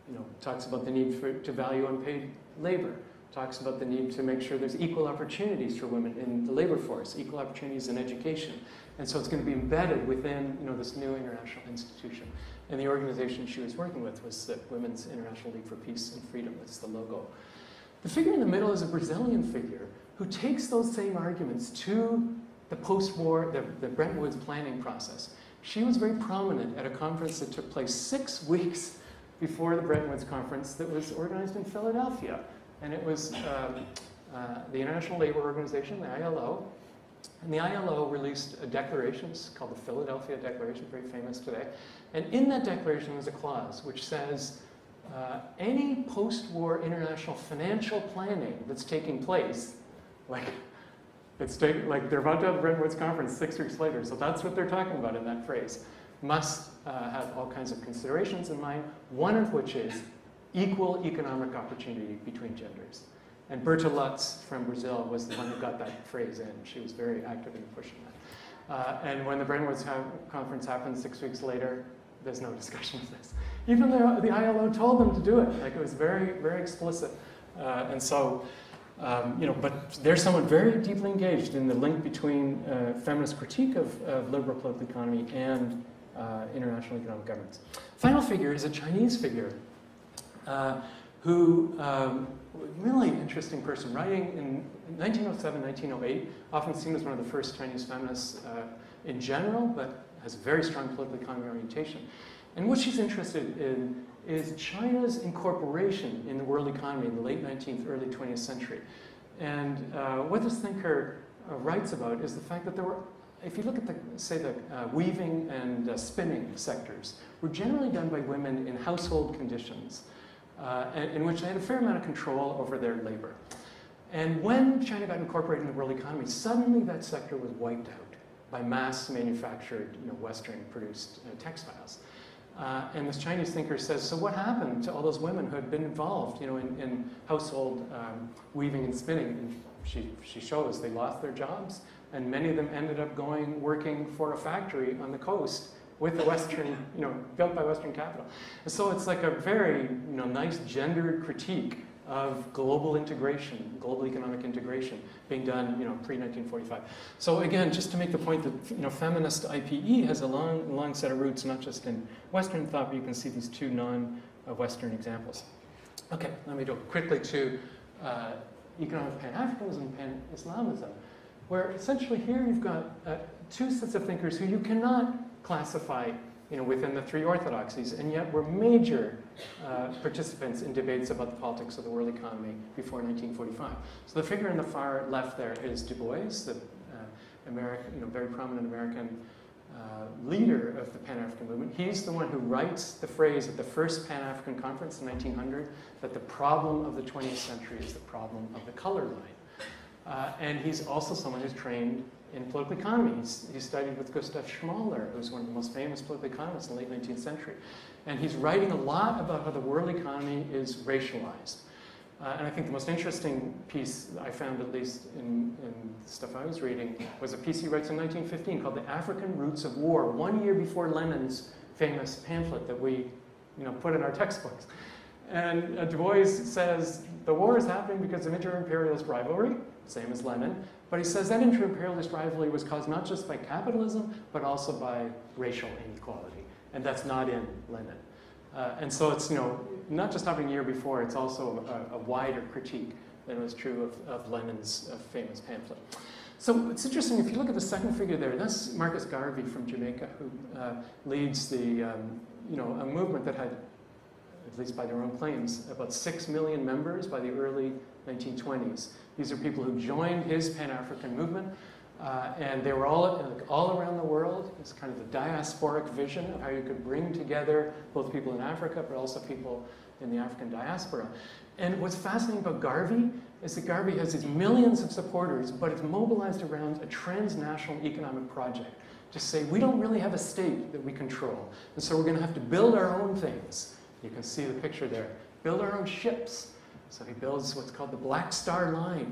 talks about the need to value unpaid labor, talks about the need to make sure there's equal opportunities for women in the labor force, equal opportunities in education. And so it's going to be embedded within this new international institution. And the organization she was working with was the Women's International League for Peace and Freedom. That's the logo. The figure in the middle is a Brazilian figure who takes those same arguments to the post-war, the Bretton Woods planning process. She was very prominent at a conference that took place 6 weeks before the Bretton Woods Conference that was organized in Philadelphia. And it was the International Labor Organization, the ILO. And the ILO released a declaration called the Philadelphia Declaration, very famous today. And in that declaration was a clause which says, any post-war international financial planning that's taking place, like they're about to have the Bretton Woods Conference 6 weeks later, so that's what they're talking about in that phrase, must have all kinds of considerations in mind, one of which is equal economic opportunity between genders. And Berta Lutz from Brazil was the one who got that phrase in. She was very active in pushing that. And when the Bretton Woods Conference happened 6 weeks later, there's no discussion of this. Even the ILO told them to do it. Like, it was very, very explicit. And so, but there's someone very deeply engaged in the link between feminist critique of liberal political economy and international economic governance. Final figure is a Chinese figure who, really interesting person, writing in 1907, 1908, often seen as one of the first Chinese feminists in general, but has a very strong political economy orientation. And what she's interested in is China's incorporation in the world economy in the late 19th, early 20th century. And what this thinker writes about is the fact that there were, if you look at the weaving and spinning sectors, were generally done by women in household conditions, in which they had a fair amount of control over their labor. And when China got incorporated in the world economy, suddenly that sector was wiped out by mass manufactured, Western-produced textiles. And this Chinese thinker says, so what happened to all those women who had been involved, in household weaving and spinning? And she shows they lost their jobs, and many of them ended up working for a factory on the coast with a Western, built by Western capital. And so it's like a very, nice gendered critique of global integration, global economic integration being done, pre-1945. So again, just to make the point that, feminist IPE has a long set of roots, not just in Western thought, but you can see these two non-Western examples. Okay, let me go quickly to economic Pan-Africanism and Pan-Islamism, where essentially here you've got two sets of thinkers who you cannot classify within the three orthodoxies, and yet were major participants in debates about the politics of the world economy before 1945. So the figure in the far left there is Du Bois, the very prominent American leader of the Pan-African movement. He's the one who writes the phrase at the first Pan-African conference in 1900 that the problem of the 20th century is the problem of the color line. And he's also someone who's trained in political economy. He studied with Gustav Schmoller, who's one of the most famous political economists in the late 19th century. And he's writing a lot about how the world economy is racialized. And I think the most interesting piece I found, at least in the stuff I was reading, was a piece he writes in 1915 called The African Roots of War, 1 year before Lenin's famous pamphlet that we put in our textbooks. And Du Bois says, the war is happening because of inter-imperialist rivalry, same as Lenin, but he says that inter-imperialist rivalry was caused not just by capitalism, but also by racial inequality. And that's not in Lenin. And so it's, not just happening a year before, it's also a wider critique than was true of Lenin's famous pamphlet. So it's interesting, if you look at the second figure there, that's Marcus Garvey from Jamaica, who leads the, a movement that had, at least by their own claims, about 6 million members by the early 1920s. These are people who joined his Pan-African movement, and they were all around the world. It's kind of the diasporic vision of how you could bring together both people in Africa, but also people in the African diaspora. And what's fascinating about Garvey is that Garvey has these millions of supporters, but it's mobilized around a transnational economic project to say, we don't really have a state that we control, and so we're going to have to build our own things. You can see the picture there. Build our own ships. So he builds what's called the Black Star Line.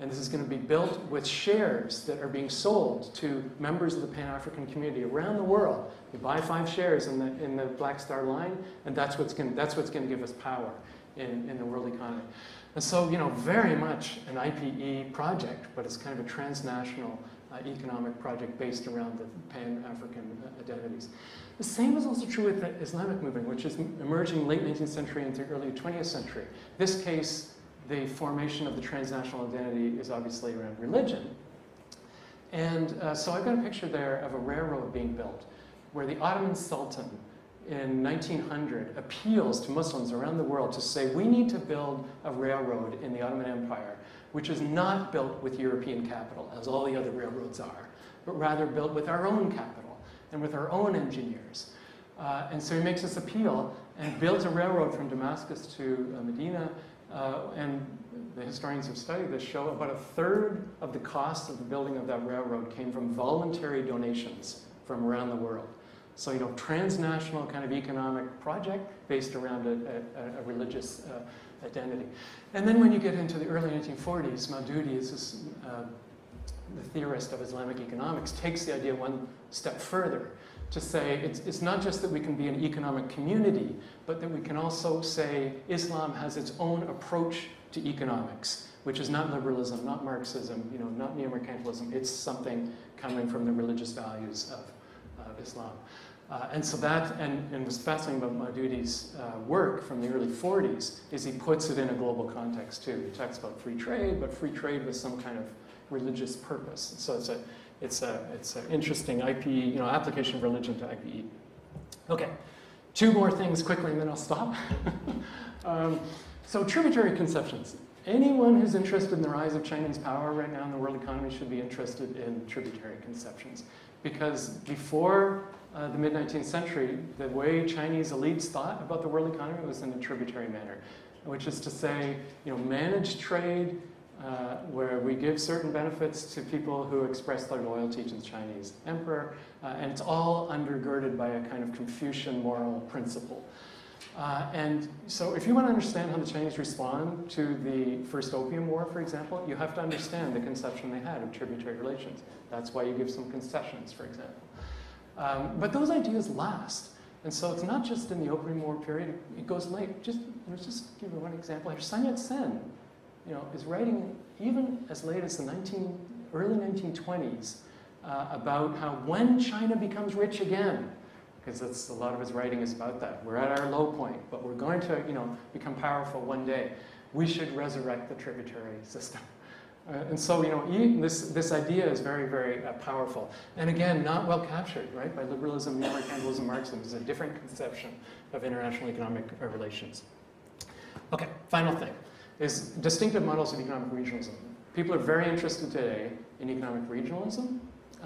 And this is going to be built with shares that are being sold to members of the Pan-African community around the world. You buy 5 shares in the Black Star Line, and that's what's going to give us power in the world economy. And so, very much an IPE project, but it's kind of a transnational economic project based around the Pan-African identities. The same is also true with the Islamic movement, which is emerging late 19th century into early 20th century. In this case, the formation of the transnational identity is obviously around religion. And so I've got a picture there of a railroad being built, where the Ottoman Sultan in 1900 appeals to Muslims around the world to say, we need to build a railroad in the Ottoman Empire, which is not built with European capital, as all the other railroads are, but rather built with our own capital and with our own engineers. And so he makes this appeal and builds a railroad from Damascus to Medina. And the historians who studied this show about a third of the cost of the building of that railroad came from voluntary donations from around the world. So, transnational kind of economic project based around a religious identity. And then when you get into the early 1940s, Maududi is this, the theorist of Islamic economics, takes the idea one step further to say it's not just that we can be an economic community, but that we can also say Islam has its own approach to economics, which is not liberalism, not Marxism, not neo-mercantilism. It's something coming from the religious values of Islam. And so that, and what's fascinating about Maududi's work from the early 40s is he puts it in a global context too. He talks about free trade, but free trade with some kind of religious purpose. So it's an interesting IPE, application of religion to IPE. Okay, 2 more things quickly and then I'll stop. So tributary conceptions. Anyone who's interested in the rise of Chinese power right now in the world economy should be interested in tributary conceptions. Because before the mid-19th century, the way Chinese elites thought about the world economy was in a tributary manner, which is to say, managed trade, where we give certain benefits to people who express their loyalty to the Chinese emperor, and it's all undergirded by a kind of Confucian moral principle. And so if you want to understand how the Chinese respond to the First Opium War, for example, you have to understand the conception they had of tributary relations. That's why you give some concessions, for example. But those ideas last. And so it's not just in the Opium War period, it goes late. Just give you one example. Sun Yat-sen, is writing even as late as the early 1920s about how when China becomes rich again, because that's a lot of his writing is about that. We're at our low point, but we're going to, become powerful one day. We should resurrect the tributary system. And so, this idea is very, very powerful. And again, not well captured, right, by liberalism, neo-mercantilism, Marxism. It's a different conception of international economic relations. Okay, final thing is distinctive models of economic regionalism. People are very interested today in economic regionalism,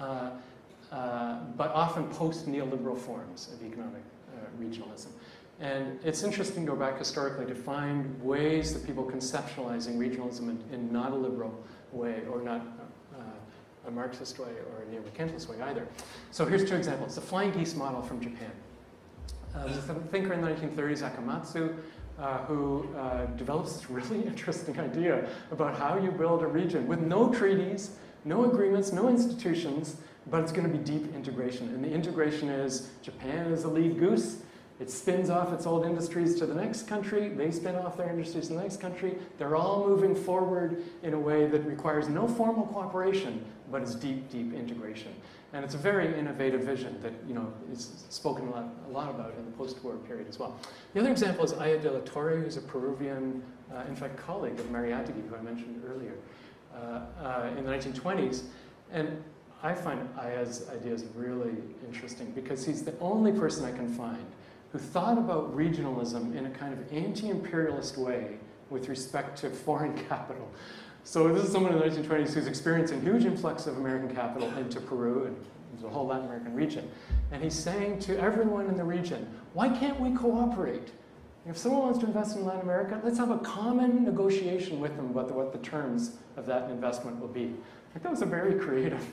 but often post-neoliberal forms of economic regionalism. And it's interesting to go back historically to find ways that people conceptualizing regionalism in not a liberal way, or not a Marxist way, or a neo-mercantilist way either. So here's 2 examples. The flying geese model from Japan. There's a thinker in the 1930s, Akamatsu, who develops this really interesting idea about how you build a region with no treaties, no agreements, no institutions, but it's going to be deep integration. And the integration is Japan is a lead goose. It spins off its old industries to the next country. They spin off their industries to the next country. They're all moving forward in a way that requires no formal cooperation, but is deep, deep integration. And it's a very innovative vision that is spoken a lot about in the post-war period as well. The other example is Aya de la Torre, who's a Peruvian, in fact, colleague of Mariátegui, who I mentioned earlier, in the 1920s. And I find Aya's ideas really interesting because he's the only person I can find who thought about regionalism in a kind of anti-imperialist way with respect to foreign capital. So this is someone in the 1920s who's experiencing huge influx of American capital into Peru and the whole Latin American region. And he's saying to everyone in the region, why can't we cooperate? If someone wants to invest in Latin America, let's have a common negotiation with them about what the terms of that investment will be. I think that was a very creative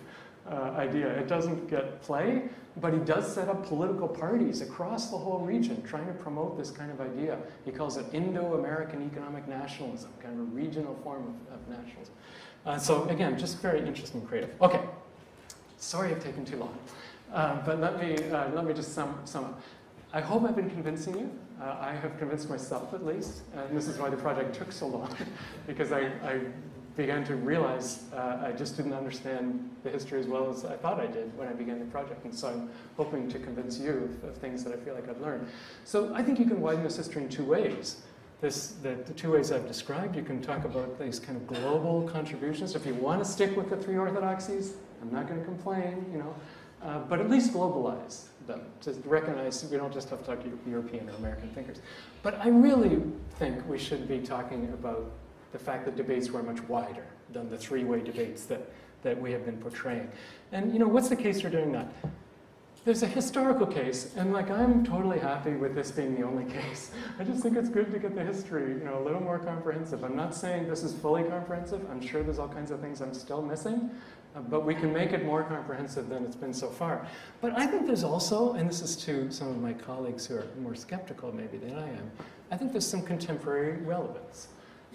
idea. It doesn't get play, but he does set up political parties across the whole region trying to promote this kind of idea. He calls it Indo-American economic nationalism, kind of a regional form of nationalism. So again, just very interesting and creative. Okay, sorry I've taken too long, but let me just sum up. I hope I've been convincing you. I have convinced myself at least, and this is why the project took so long, because I began to realize I just didn't understand the history as well as I thought I did when I began the project, and so I'm hoping to convince you of things that I feel like I've learned. So I think you can widen this history in two ways. The two ways I've described, you can talk about these kind of global contributions. If you want to stick with the three orthodoxies, I'm not going to complain, you know, but at least globalize them, to recognize we don't just have to talk to European or American thinkers. But I really think we should be talking about the fact that debates were much wider than the three-way debates that we have been portraying. And you know, what's the case for doing that? There's a historical case, and like I'm totally happy with this being the only case. I just think it's good to get the history, you know, a little more comprehensive. I'm not saying this is fully comprehensive. I'm sure there's all kinds of things I'm still missing, but we can make it more comprehensive than it's been so far. But I think there's also, and this is to some of my colleagues who are more skeptical maybe than I am, I think there's some contemporary relevance.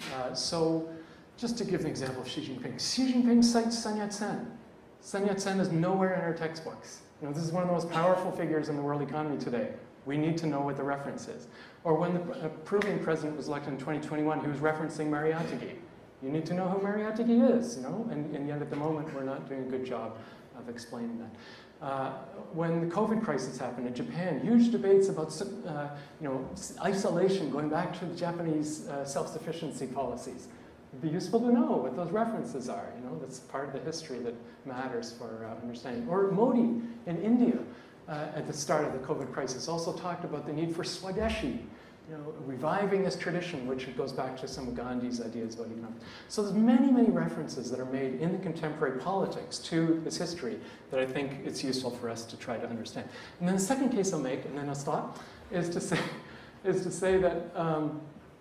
So just to give an example of Xi Jinping. Xi Jinping cites Sun Yat-sen. Sun Yat-sen is nowhere in our textbooks. You know, this is one of the most powerful figures in the world economy today. We need to know what the reference is. Or when the Peruvian president was elected in 2021, he was referencing Mariátegui. You need to know who Mariátegui is, you know, and yet at the moment we're not doing a good job of explaining that. When the COVID crisis happened in Japan, huge debates about you know, isolation, going back to the Japanese self-sufficiency policies. It'd be useful to know what those references are. You know, that's part of the history that matters for understanding. Or Modi in India at the start of the COVID crisis also talked about the need for Swadeshi, you know, reviving this tradition, which goes back to some of Gandhi's ideas about economics. So there's many, many references that are made in the contemporary politics to this history that I think it's useful for us to try to understand. And then the second case I'll make, and then I'll stop, is to say that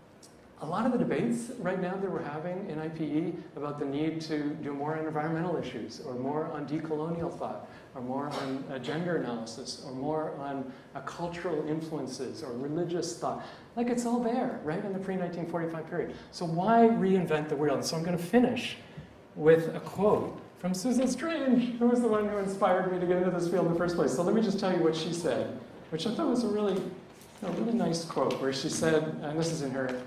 a lot of the debates right now that we're having in IPE about the need to do more on environmental issues, or more on decolonial thought, or more on gender analysis, or more on cultural influences, or religious thought. Like, it's all there, right, in the pre-1945 period. So why reinvent the wheel? And so I'm going to finish with a quote from Susan Strange, who was the one who inspired me to get into this field in the first place. So let me just tell you what she said, which I thought was a really nice quote, where she said, and this is in her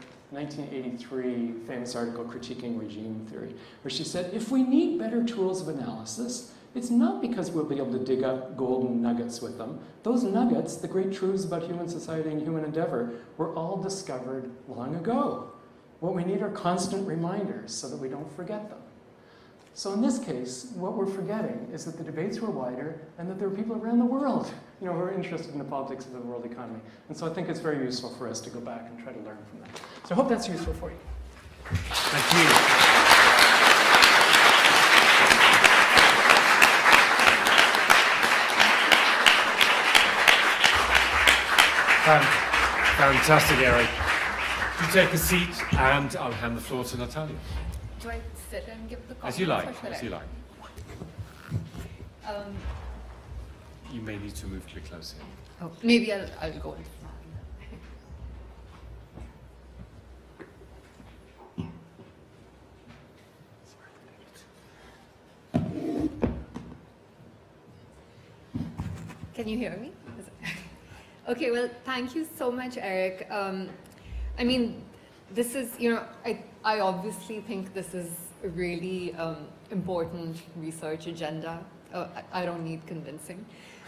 1983 famous article critiquing regime theory, where she said, if we need better tools of analysis, it's not because we'll be able to dig up golden nuggets with them. Those nuggets, the great truths about human society and human endeavor, were all discovered long ago. What we need are constant reminders so that we don't forget them. So in this case, what we're forgetting is that the debates were wider and that there were people around the world, you know, who are interested in the politics of the world economy. And so I think it's very useful for us to go back and try to learn from that. So I hope that's useful for you. Thank you. Fantastic, Eric. You take a seat, and I'll hand the floor to Natalia. Do I sit and give the comments? As you like, as you like. Um, You may need to move a bit closer. oh, maybe I'll go into Can you hear me? Okay, well, thank you so much, Eric. I mean, this is, you know, I obviously think this is a really important research agenda. I don't need convincing.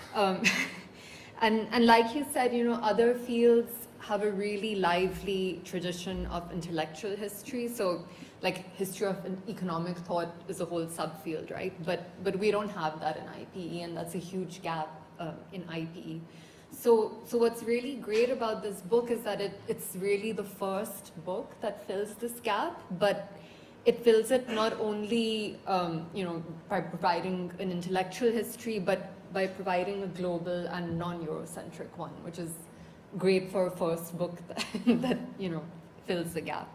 And like you said, you know, other fields have a really lively tradition of intellectual history. So, like, history of economic thought is a whole subfield, right? But we don't have that in IPE, and that's a huge gap in IPE. So what's really great about this book is that it's really the first book that fills this gap, but it fills it not only you know, by providing an intellectual history, but by providing a global and non-Eurocentric one, which is great for a first book that you know, fills the gap.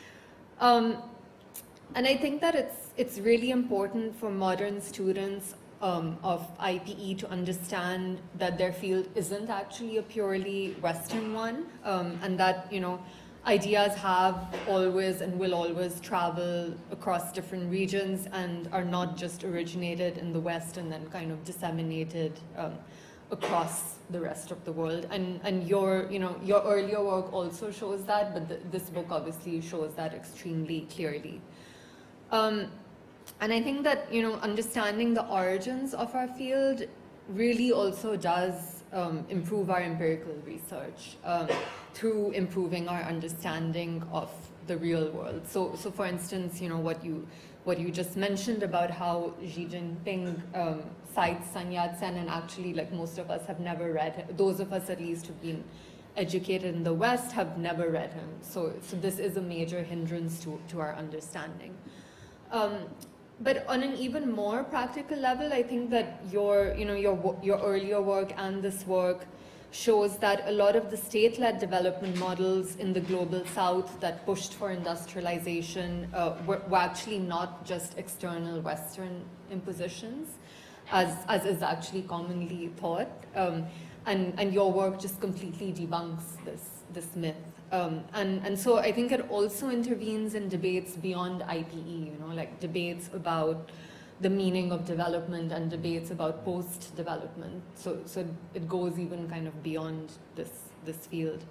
And I think that it's really important for modern students of IPE to understand that their field isn't actually a purely Western one, and that, you know, ideas have always and will always travel across different regions and are not just originated in the West and then kind of disseminated across the rest of the world. And your earlier work also shows that, but this book obviously shows that extremely clearly. And I think that, you know, understanding the origins of our field really also does improve our empirical research through improving our understanding of the real world. So for instance, you know, what you just mentioned about how Xi Jinping cites Sun Yat-sen, and actually, like, most of us have never read him. Those of us, at least, who've been educated in the West have never read him. So this is a major hindrance to our understanding. But on an even more practical level, I think that your earlier work and this work shows that a lot of the state-led development models in the global South that pushed for industrialization were actually not just external Western impositions, as is actually commonly thought. And your work just completely debunks this myth. And so I think it also intervenes in debates beyond IPE, you know, like debates about the meaning of development and debates about post-development. So it goes even kind of beyond this field.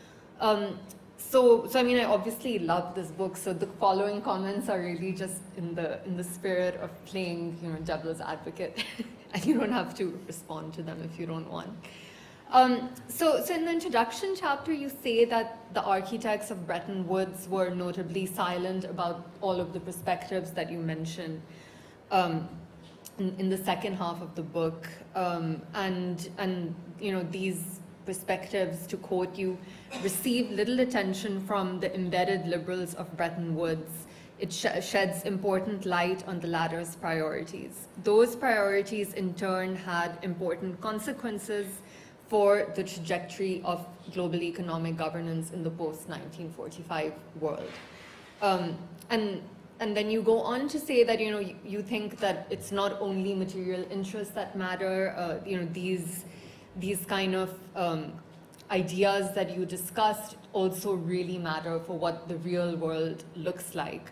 So I mean, I obviously love this book. So the following comments are really just in the spirit of playing, you know, devil's advocate, and you don't have to respond to them if you don't want. So in the introduction chapter, you say that the architects of Bretton Woods were notably silent about all of the perspectives that you mention in the second half of the book, and you know, these perspectives, to quote you, receive little attention from the embedded liberals of Bretton Woods. It sheds important light on the latter's priorities. Those priorities, in turn, had important consequences for the trajectory of global economic governance in the post-1945 world. And then you go on to say that, you know, you think that it's not only material interests that matter, you know, these kind of ideas that you discussed also really matter for what the real world looks like.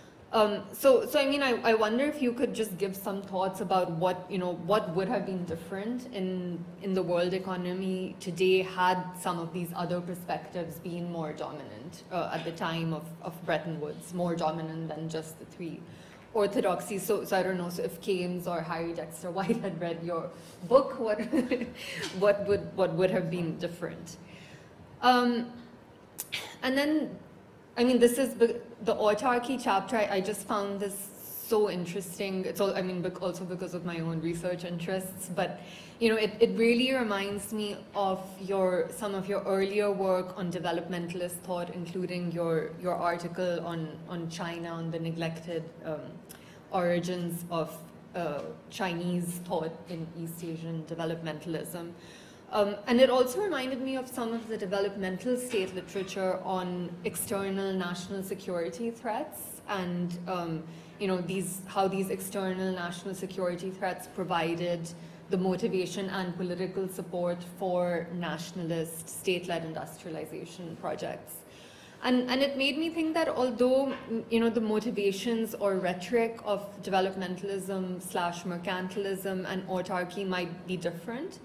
So I mean, I wonder if you could just give some thoughts about what would have been different in the world economy today had some of these other perspectives been more dominant at the time of Bretton Woods, more dominant than just the three orthodoxies. So I don't know. So if Keynes or Harry Dexter White had read your book, what would have been different? And then, I mean, this is the autarky chapter. I just found this so interesting. It's all, I mean, also because of my own research interests. But, you know, it really reminds me of some of your earlier work on developmentalist thought, including your article on China, on the neglected origins of Chinese thought in East Asian developmentalism. And it also reminded me of some of the developmental state literature on external national security threats and you know, how these external national security threats provided the motivation and political support for nationalist state-led industrialization projects. And it made me think that although, you know, the motivations or rhetoric of developmentalism/mercantilism and autarky might be different,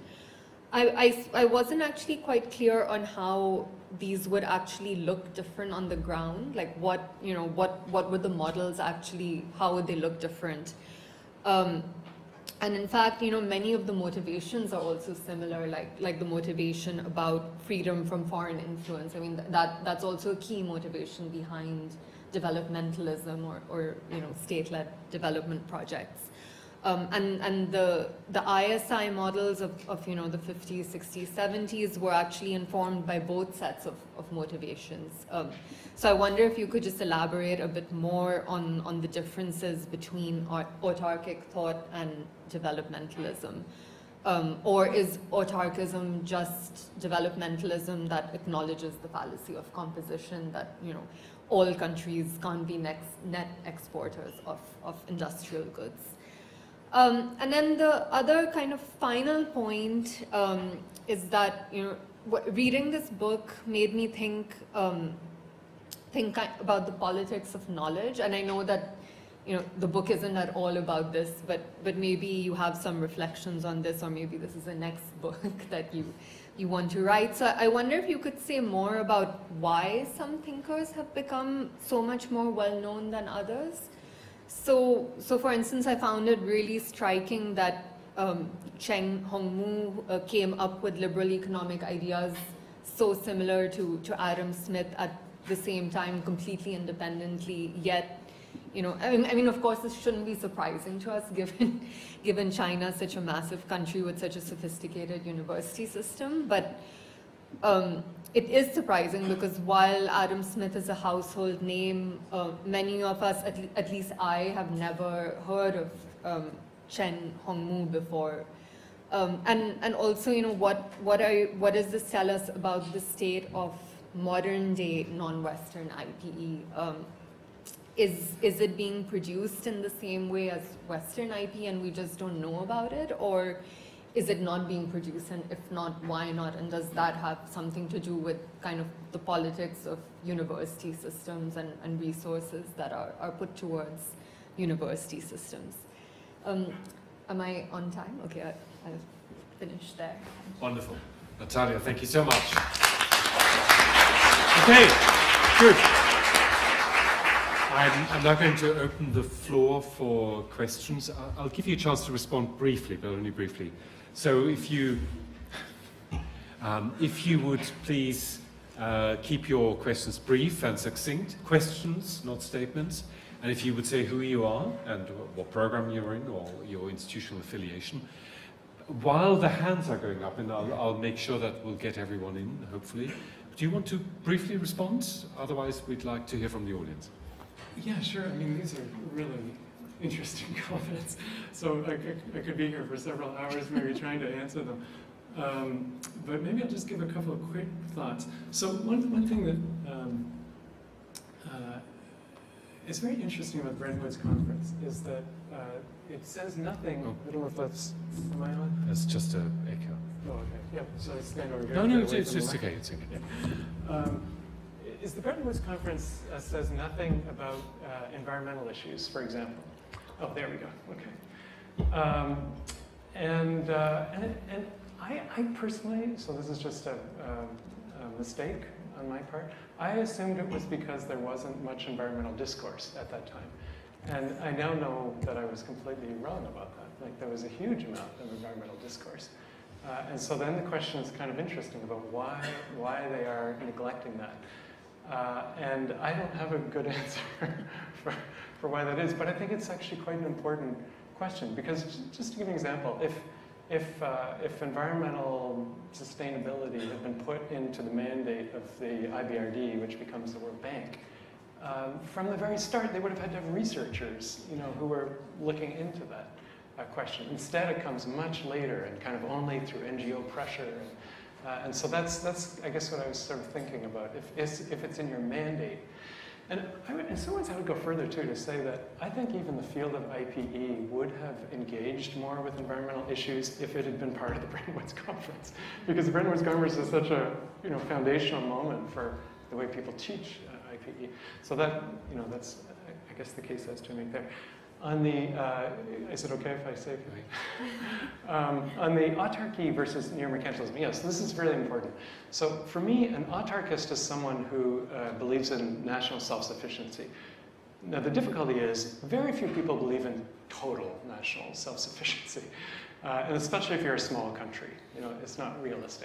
I wasn't actually quite clear on how these would actually look different on the ground. Like what would the models actually, how would they look different? And in fact, you know, many of the motivations are also similar, like the motivation about freedom from foreign influence. I mean, that's also a key motivation behind developmentalism or you know, state-led development projects. And the ISI models of you know, the 50s, 60s, 70s were actually informed by both sets of motivations. So I wonder if you could just elaborate a bit more on the differences between autarkic thought and developmentalism. Or is autarkism just developmentalism that acknowledges the fallacy of composition, that, you know, all countries can't be net exporters of industrial goods? And then the other kind of final point is that, you know, reading this book made me think about the politics of knowledge. And I know that, you know, the book isn't at all about this, but maybe you have some reflections on this, or maybe this is the next book that you want to write. So I wonder if you could say more about why some thinkers have become so much more well-known than others. So for instance, I found it really striking that Cheng Hongmu came up with liberal economic ideas so similar to Adam Smith at the same time, completely independently, yet, you know, I mean, of course, this shouldn't be surprising to us, given China, such a massive country with such a sophisticated university system. But it is surprising because while Adam Smith is a household name, many of us, at least I, have never heard of Cheng Hongmu before. And also, you know, what does this tell us about the state of modern day non-Western IPE? Is it being produced in the same way as Western IP and we just don't know about it? Or is it not being produced? And if not, why not? And does that have something to do with kind of the politics of university systems and resources that are put towards university systems? Am I on time? Okay, I'll finish there. Wonderful. Natalia, thank you so much. Okay, good. I'm now going to open the floor for questions. I'll give you a chance to respond briefly, but only briefly. So if you would please keep your questions brief and succinct. Questions, not statements. And if you would say who you are and what program you're in or your institutional affiliation. While the hands are going up, and I'll make sure that we'll get everyone in, hopefully. Do you want to briefly respond? Otherwise, we'd like to hear from the audience. Yeah, sure. I mean, these are really interesting comments. So I could be here for several hours maybe trying to answer them. But maybe I'll just give a couple of quick thoughts. So one thing that is very interesting about Bretton Woods Conference is that it says nothing. Oh. I don't know if that's, am I on? That's just an echo. Oh, okay. Yep. So I stand over here. No, Get away it's from the okay. mic. It's okay. Yeah. Is the Bretton Woods Conference says nothing about environmental issues, for example? Oh, there we go. Okay. And I personally, so this is just a mistake on my part, I assumed it was because there wasn't much environmental discourse at that time. And I now know that I was completely wrong about that. Like, there was a huge amount of environmental discourse. And so then the question is kind of interesting about why they are neglecting that. And I don't have a good answer for why that is, but I think it's actually quite an important question, because just to give you an example, if environmental sustainability had been put into the mandate of the IBRD, which becomes the World Bank, from the very start they would have had to have researchers, you know, who were looking into that question. Instead, it comes much later and kind of only through NGO pressure. And so that's I guess what I was sort of thinking about. If it's in your mandate, and in some ways I would go further too to say that I think even the field of IPE would have engaged more with environmental issues if it had been part of the Bretton Woods Conference, because the Bretton Woods Conference is such a foundational moment for the way people teach IPE. So that that's I guess the case I was to make there. On the, is it okay if I say? On the autarky versus neo-mercantilism, yes, this is really important. So for me, an autarkist is someone who believes in national self-sufficiency. Now the difficulty is, very few people believe in total national self-sufficiency, and especially if you're a small country, it's not realistic.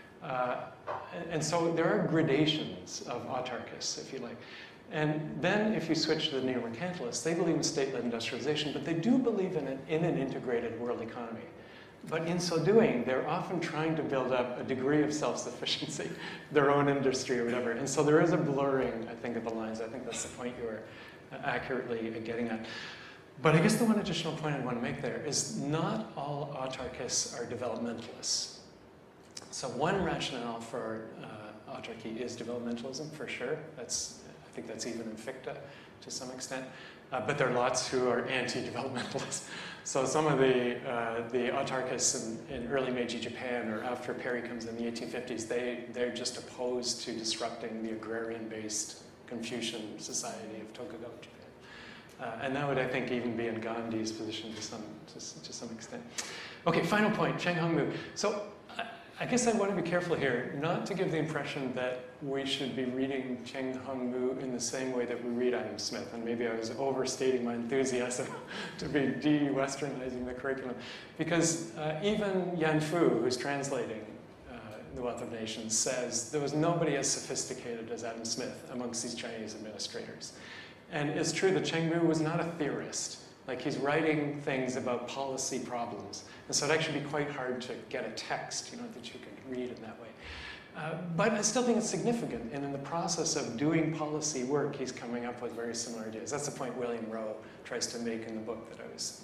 And so there are gradations of autarkists, if you like. And then if you switch to the neo-mercantilists, they believe in state-led industrialization, but they do believe in an integrated world economy. But in so doing, they're often trying to build up a degree of self-sufficiency, their own industry or whatever. And so there is a blurring, I think, of the lines. I think that's the point you were accurately getting at. But I guess the one additional point I want to make there is not all autarkists are developmentalists. So one rationale for autarky is developmentalism, for sure. I think that's even in Fichte, to some extent. But there are lots who are anti-developmentalists. So some of the autarkists in early Meiji Japan, or after Perry comes in the 1850s, they're just opposed to disrupting the agrarian-based Confucian society of Tokugawa Japan. And that would, I think, even be in Gandhi's position to some extent. Okay, final point, Cheng Hongmu. So I guess I want to be careful here, not to give the impression that we should be reading Cheng Hongmu in the same way that we read Adam Smith, and maybe I was overstating my enthusiasm to be de-Westernizing the curriculum, because even Yan Fu, who's translating The Wealth of Nations, says there was nobody as sophisticated as Adam Smith amongst these Chinese administrators. And it's true that Cheng Mu was not a theorist. Like, he's writing things about policy problems. And so it'd actually be quite hard to get a text, that you can read in that way. But I still think it's significant. And in the process of doing policy work, he's coming up with very similar ideas. That's the point William Rowe tries to make in the book that I was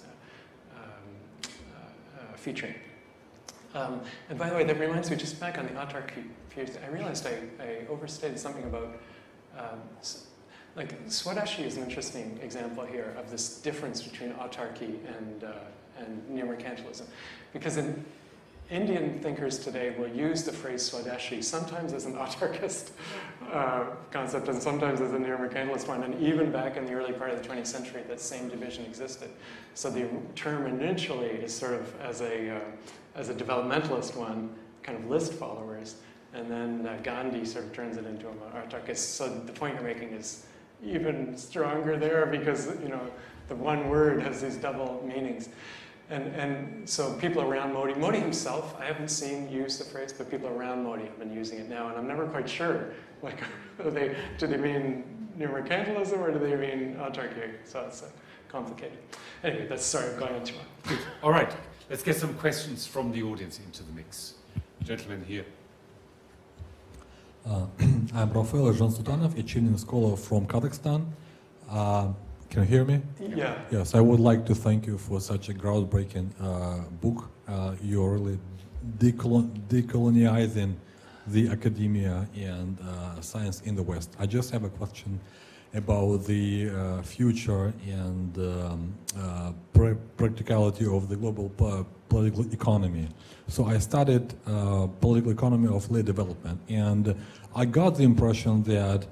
featuring. And by the way, that reminds me, just back on the autarky piece, I realized I overstated something about like, Swadeshi is an interesting example here of this difference between autarky and neo-mercantilism. Because Indian thinkers today will use the phrase Swadeshi sometimes as an autarkist concept and sometimes as a neo-mercantilist one. And even back in the early part of the 20th century, that same division existed. So the term initially is sort of as a developmentalist one, kind of list followers. And then Gandhi sort of turns it into an autarkist. So the point you're making is even stronger there, because the one word has these double meanings. And so people around Modi himself, I haven't seen use the phrase, but people around Modi have been using it now, and I'm never quite sure, like, do they mean neo-mercantilism or do they mean autarky? So it's complicated. Anyway, sorry, I'm going on too long. All right, let's get some questions from the audience into the mix. Gentleman here. I'm Rafael Jansutanov, a Chenin scholar from Kazakhstan. Can you hear me? Yeah. Yes, I would like to thank you for such a groundbreaking book. You're really decolonizing the academia and science in the West. I just have a question about the future and practicality of the global political economy. So I studied political economy of late development, and I got the impression that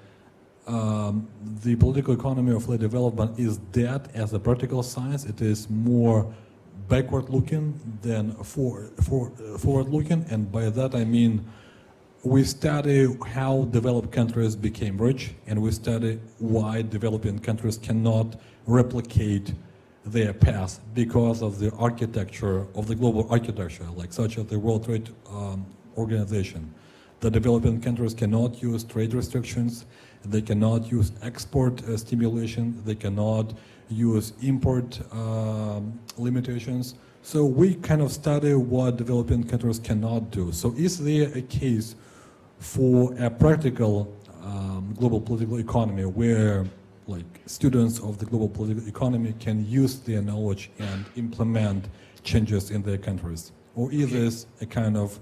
the political economy of late development is dead as a practical science. It is more backward-looking than forward-looking, and by that I mean we study how developed countries became rich, and we study why developing countries cannot replicate their past because of the architecture of the global architecture, like such as the World Trade Organization. The developing countries cannot use trade restrictions, they cannot use export stimulation, they cannot use import limitations. So we kind of study what developing countries cannot do. So is there a case for a practical global political economy where students of the global political economy can use their knowledge and implement changes in their countries? Or is this a kind of,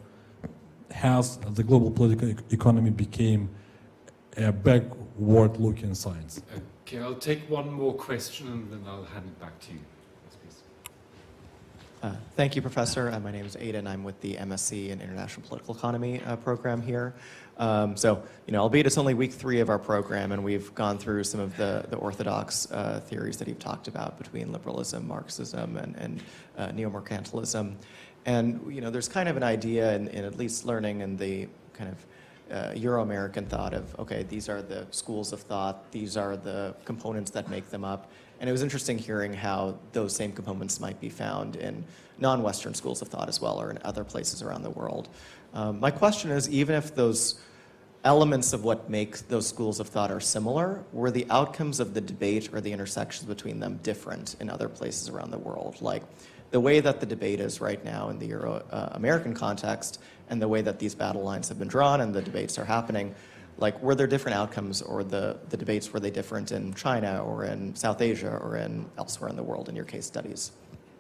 has the global political economy became a backward-looking science? Okay, I'll take one more question and then I'll hand it back to you. Yes, please. Thank you, Professor. My name is Aidan. I'm with the MSc in International Political Economy program here. So, albeit it's only week 3 of our program, and we've gone through some of the orthodox theories that you've talked about between liberalism, Marxism, and neo-mercantilism. And, there's kind of an idea in at least learning in the kind of Euro-American thought of, okay, these are the schools of thought, these are the components that make them up. And it was interesting hearing how those same components might be found in non-Western schools of thought as well, or in other places around the world. My question is, even if those elements of what makes those schools of thought are similar, were the outcomes of the debate or the intersections between them different in other places around the world? Like the way that the debate is right now in the Euro-American context, and the way that these battle lines have been drawn and the debates are happening, like, were there different outcomes, or the debates, were they different in China or in South Asia or in elsewhere in the world in your case studies?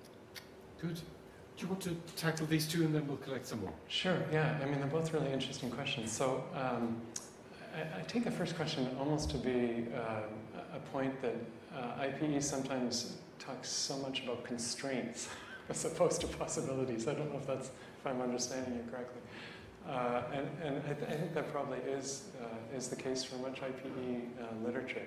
Good. Do you want to tackle these two and then we'll collect some more? Sure, yeah. I mean, they're both really interesting questions. So I take the first question almost to be a point that IPE sometimes talks so much about constraints as opposed to possibilities. I don't know if I'm understanding you correctly. And I think that probably is the case for much IPE literature.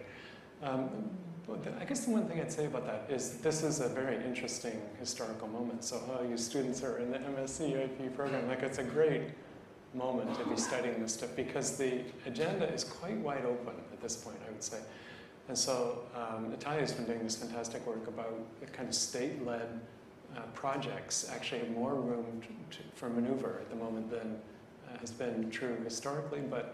But I guess the one thing I'd say about that is this is a very interesting historical moment. So you students are in the MSc IPE program, like it's a great moment to be studying this stuff because the agenda is quite wide open at this point, I would say. And so Natalia's been doing this fantastic work about the kind of state-led projects actually have more room for maneuver at the moment than has been true historically. But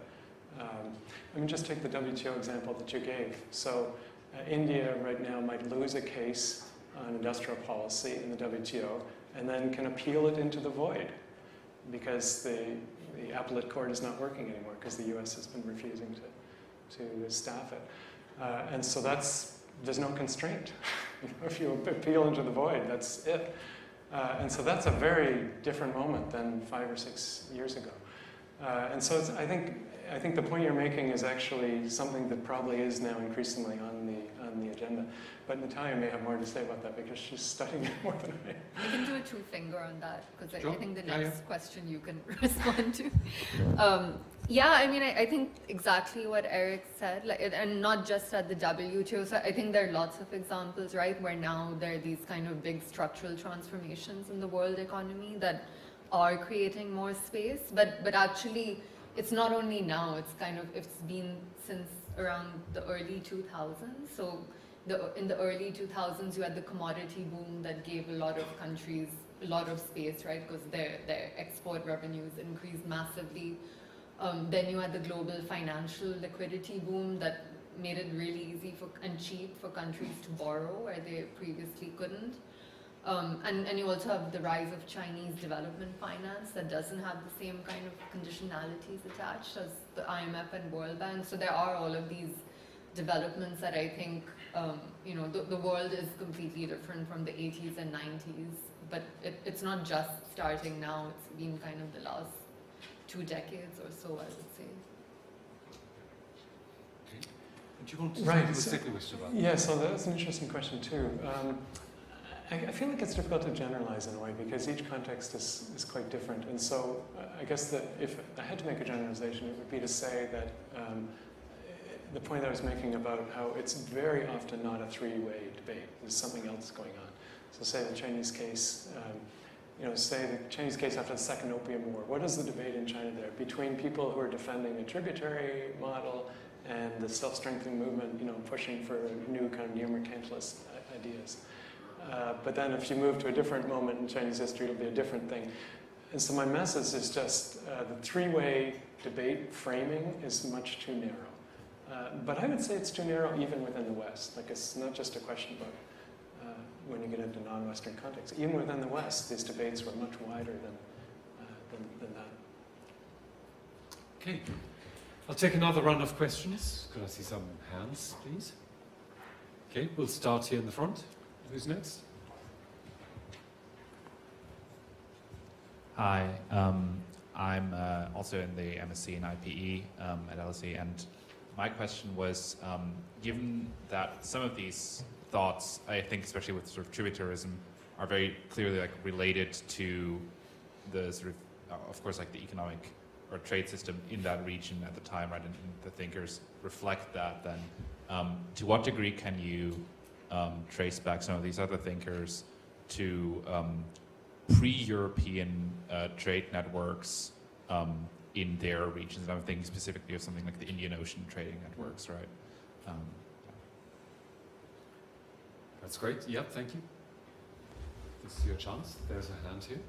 I mean, just take the WTO example that you gave. So India right now might lose a case on industrial policy in the WTO and then can appeal it into the void because the appellate court is not working anymore because the US has been refusing to staff it. And so there's no constraint. If you appeal into the void, that's it. And so that's a very different moment than 5 or 6 years ago. And so I think the point you're making is actually something that probably is now increasingly on the agenda. But Natalia may have more to say about that because she's studying it more than I am. I can do a two-finger on that because Sure. I think the next question you can respond to. Yeah, I mean, I think exactly what Eric said, and not just at the WTO. So I think there are lots of examples, right, where now there are these kind of big structural transformations in the world economy that are creating more space. But actually, it's not only now. It's been since around the early 2000s. So in the early 2000s, you had the commodity boom that gave a lot of countries a lot of space, right, because their export revenues increased massively. Then you had the global financial liquidity boom that made it really easy and cheap for countries to borrow where they previously couldn't. And you also have the rise of Chinese development finance that doesn't have the same kind of conditionalities attached as the IMF and World Bank. So there are all of these developments that I think, the world is completely different from the 80s and 90s. But it's not just starting now, it's been kind of the last 2 decades or so, I would say. Okay. Do you want to Right. say the second question about that? Yeah, so that's an interesting question too. I feel like it's difficult to generalize in a way because each context is quite different. And so I guess that if I had to make a generalization, it would be to say that the point I was making about how it's very often not a three-way debate. There's something else going on. So say the Chinese case, say the Chinese case after the Second Opium War. What is the debate in China there between people who are defending a tributary model and the self-strengthening movement, pushing for new kind of neo-mercantilist ideas? But then if you move to a different moment in Chinese history, it'll be a different thing. And so my message is just the three-way debate framing is much too narrow. But I would say it's too narrow even within the West. Like it's not just a question about when you get into non-Western context. Even within the West, these debates were much wider than that. Okay. I'll take another round of questions. Could I see some hands, please? Okay, we'll start here in the front. Who's next? Hi, I'm also in the MSc in IPE at LSE, and my question was, given that some of these thoughts, I think especially with sort of tributarism, are very clearly related to the sort of course, like the economic or trade system in that region at the time, right? And the thinkers reflect that. Then, to what degree can you trace back some of these other thinkers to pre-European trade networks in their regions? And I'm thinking specifically of something like the Indian Ocean trading networks, right? That's great. Yeah, thank you. This is your chance. There's a hand here.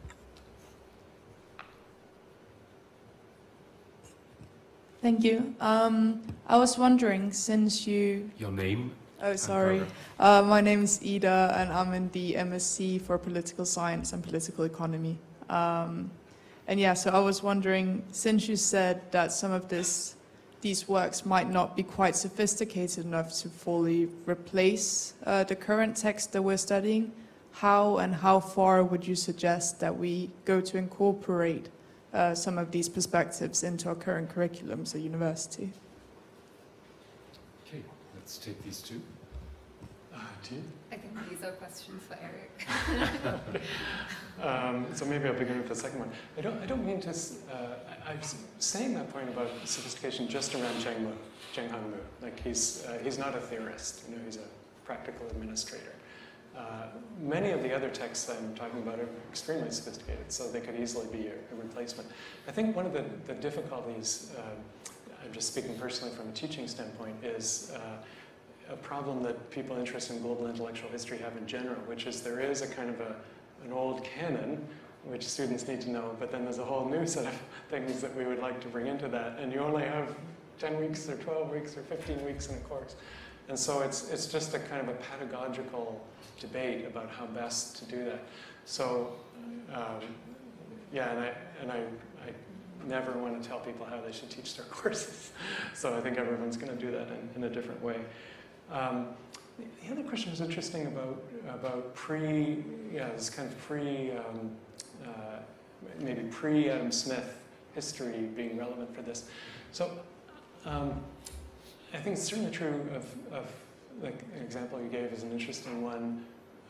Thank you. I was wondering, since you... Your name? Oh, sorry. My name is Ida, and I'm in the MSc for Political Science and Political Economy. And yeah, so I was wondering, since you said that some of these works might not be quite sophisticated enough to fully replace the current text that we're studying, how and how far would you suggest that we go to incorporate some of these perspectives into our current curriculums at university? Let's take these two. Do you? I think these are questions for Eric. So maybe I'll begin with the second one. I don't mean to. I'm saying that point about sophistication just around Zheng Hongmu. Like he's not a theorist. You know, he's a practical administrator. Many of the other texts I'm talking about are extremely sophisticated, so they could easily be a replacement. I think one of the difficulties, I'm just speaking personally from a teaching standpoint, is a problem that people interested in global intellectual history have in general, which is there is a kind of an old canon which students need to know, but then there's a whole new set of things that we would like to bring into that, and you only have 10 weeks or 12 weeks or 15 weeks in a course. And so it's just a kind of a pedagogical debate about how best to do that. So, yeah, and I never want to tell people how they should teach their courses. So I think everyone's going to do that in a different way. The other question was interesting about this kind of maybe pre-Adam Smith history being relevant for this. So I think it's certainly true of like an example you gave is an interesting one.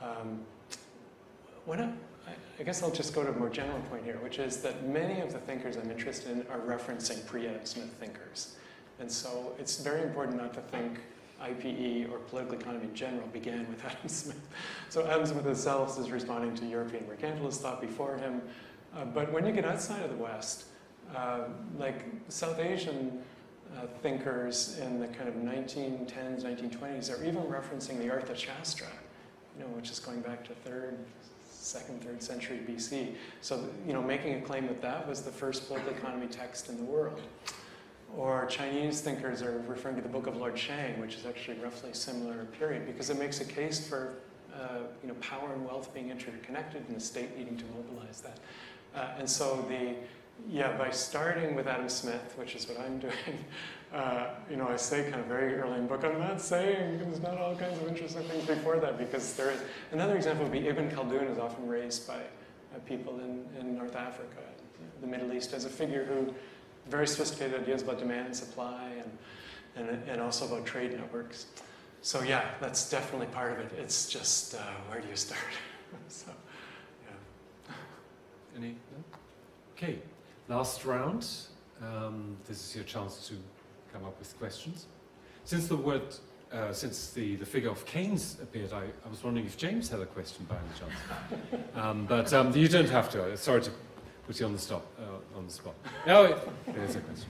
I guess I'll just go to a more general point here, which is that many of the thinkers I'm interested in are referencing pre-Adam Smith thinkers. And so it's very important not to think IPE or political economy in general began with Adam Smith. So Adam Smith himself is responding to European mercantilist thought before him. But when you get outside of the West, like South Asian thinkers in the kind of 1910s, 1920s are even referencing the Arthashastra, which is going back to 2nd, 3rd century BC. So, making a claim that that was the first political economy text in the world. Or Chinese thinkers are referring to the Book of Lord Shang, which is actually roughly a similar period, because it makes a case for power and wealth being interconnected and the state needing to mobilize that. And so by starting with Adam Smith, which is what I'm doing, I say kind of very early in the book, I'm not saying there's not all kinds of interesting things before that, because there is. Another example would be Ibn Khaldun is often raised by people in North Africa, the Middle East, as a figure who very sophisticated ideas about demand and supply and also about trade networks. So yeah, that's definitely part of it. It's just, where do you start? So, yeah. Any? No? Okay, last round. This is your chance to come up with questions. Since the figure of Keynes appeared, I was wondering if James had a question by any chance. But you don't have to. Sorry to put you on the spot. No, there's a question.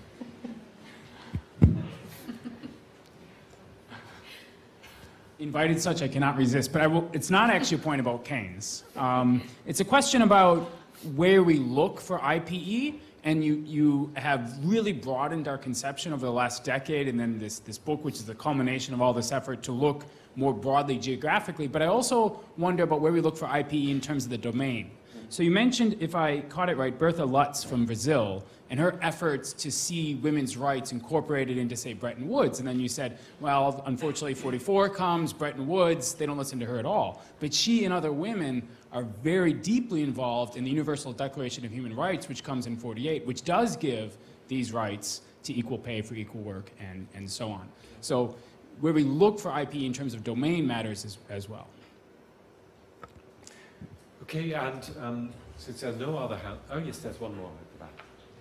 Invited such, I cannot resist. But it's not actually a point about Keynes. It's a question about where we look for IPE. And you have really broadened our conception over the last decade, and then this book, which is the culmination of all this effort to look more broadly geographically. But I also wonder about where we look for IPE in terms of the domain. So you mentioned, if I caught it right, Bertha Lutz from Brazil, and her efforts to see women's rights incorporated into, say, Bretton Woods. And then you said, well, unfortunately, 44 comes, Bretton Woods, they don't listen to her at all. But she and other women are very deeply involved in the Universal Declaration of Human Rights, which comes in 48, which does give these rights to equal pay for equal work and so on. So where we look for IPE in terms of domain matters as well. Okay, and since there are no other hands, oh yes, there's one more at the back.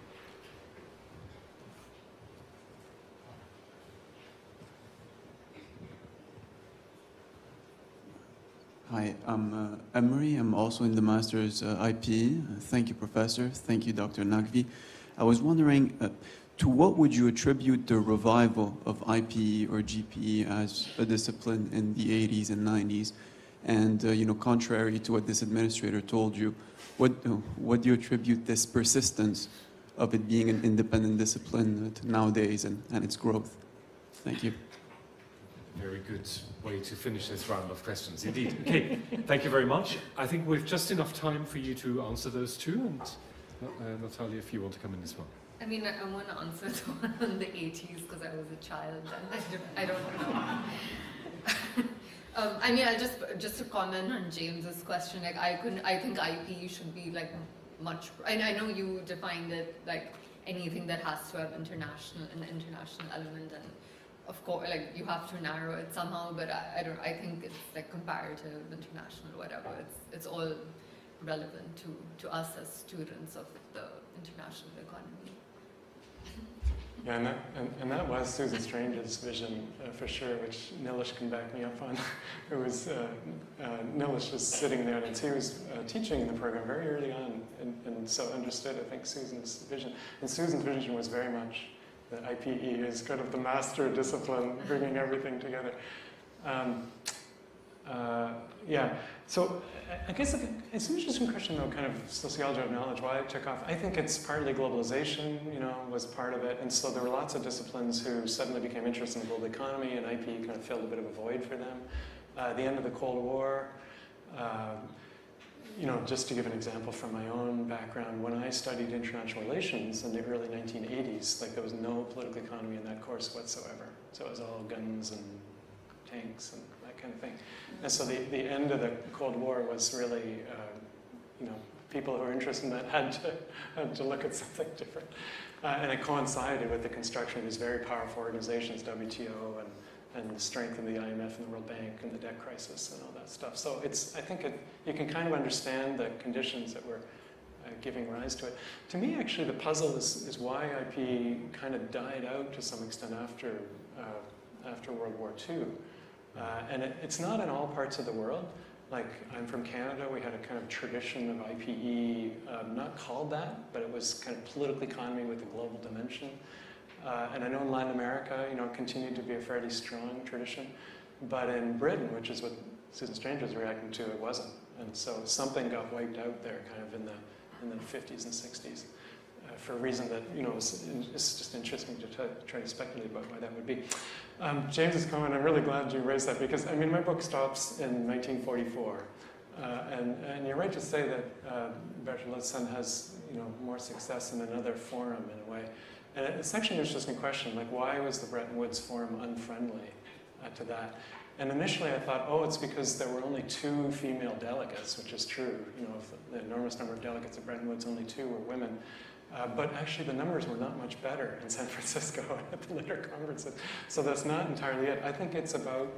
Hi, I'm Emery. I'm also in the Master's IPE. Thank you, Professor. Thank you, Dr. Naqvi. I was wondering, to what would you attribute the revival of IPE or GPE as a discipline in the 80s and 90s? And, contrary to what this administrator told you, what do you attribute this persistence of it being an independent discipline to nowadays and its growth? Thank you. Very good way to finish this round of questions, indeed. Okay, thank you very much. I think we've just enough time for you to answer those two, and Natalia, if you want to come in as well. I mean, I want to answer the one on the 80s because I was a child and I don't know. I mean, just to comment on James's question, like I think IPE should be like much. I know you defined it like anything that has to have an international element, and of course, like you have to narrow it somehow, but I think it's like comparative, international, whatever. It's all relevant to us as students of the international economy. Yeah, and that was Susan Strange's vision for sure, which Nilesh can back me up on. It was Nilesh was sitting there, and he was teaching in the program very early on, and so understood, I think, Susan's vision. And Susan's vision was very much that IPE is kind of the master discipline, bringing everything together. Yeah, so I guess it's an interesting question, though, kind of sociology of knowledge, why it took off. I think it's partly globalization, was part of it, and so there were lots of disciplines who suddenly became interested in the global economy, and IPE kind of filled a bit of a void for them. The end of the Cold War, just to give an example from my own background, when I studied international relations in the early 1980s, like there was no political economy in that course whatsoever. So it was all guns and tanks and that kind of thing. And so the end of the Cold War was really, people who were interested in that had to look at something different. And it coincided with the construction of these very powerful organizations, WTO and the strength of the IMF and the World Bank and the debt crisis and all that stuff. So I think you can kind of understand the conditions that were giving rise to it. To me, actually, the puzzle is why IP kind of died out to some extent after World War II. And it's not in all parts of the world. Like, I'm from Canada, we had a kind of tradition of IPE, not called that, but it was kind of political economy with a global dimension. And I know in Latin America, it continued to be a fairly strong tradition. But in Britain, which is what Susan Strange was reacting to, it wasn't. And so something got wiped out there kind of in the 50s and 60s. For a reason that, it's just interesting to try to speculate about why that would be. James's comment, I'm really glad you raised that because, my book stops in 1944. And you're right to say that Bertolt Sun has, more success in another forum in a way. And it's actually an interesting question, like why was the Bretton Woods Forum unfriendly to that? And initially I thought, it's because there were only 2 female delegates, which is true. Of the enormous number of delegates at Bretton Woods, only 2 were women. But actually the numbers were not much better in San Francisco at the later conferences. So that's not entirely it. I think it's about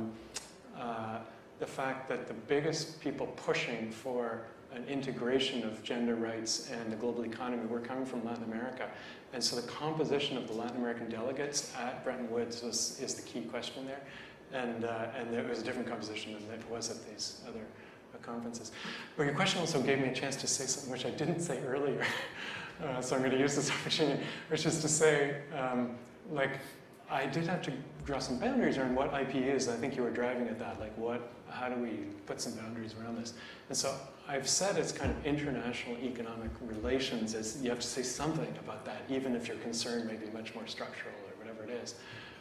the fact that the biggest people pushing for an integration of gender rights and the global economy were coming from Latin America. And so the composition of the Latin American delegates at Bretton Woods is the key question there. And there was a different composition than it was at these other conferences. But your question also gave me a chance to say something which I didn't say earlier. So I'm going to use this opportunity, which is to say, I did have to draw some boundaries around what IP is. I think you were driving at that, how do we put some boundaries around this? And so I've said it's kind of international economic relations, is you have to say something about that, even if your concern may be much more structural or whatever it is.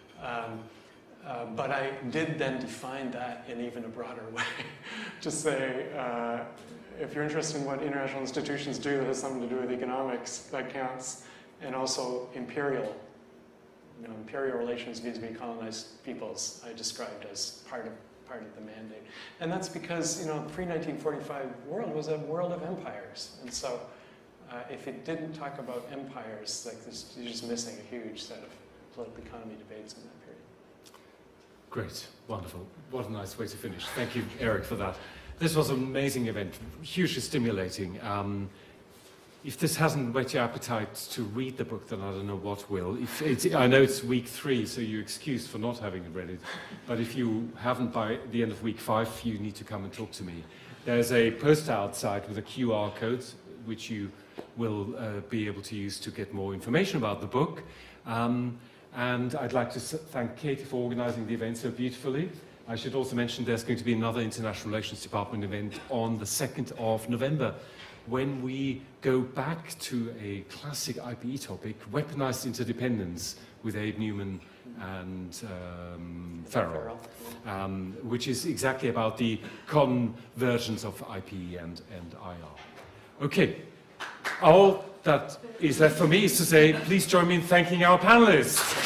But I did then define that in even a broader way to say, if you're interested in what international institutions do that has something to do with economics, that counts, and also imperial relations vis-a-vis colonized peoples, I described as part of the mandate. And that's because, the pre-1945 world was a world of empires. And so if it didn't talk about empires, you're just missing a huge set of political economy debates in that period. Great, wonderful. What a nice way to finish. Thank you, Eric, for that. This was an amazing event, hugely stimulating. If this hasn't whet your appetite to read the book, then I don't know what will. I know it's week 3, so you're excused for not having read it. But if you haven't by the end of week 5, you need to come and talk to me. There's a poster outside with a QR code, which you will be able to use to get more information about the book. And I'd like to thank Katie for organizing the event so beautifully. I should also mention there's going to be another International Relations Department event on the 2nd of November when we go back to a classic IPE topic, weaponized interdependence, with Abe Newman and Farrell, which is exactly about the convergence of IPE and IR. Okay, all that is left for me is to say, please join me in thanking our panelists.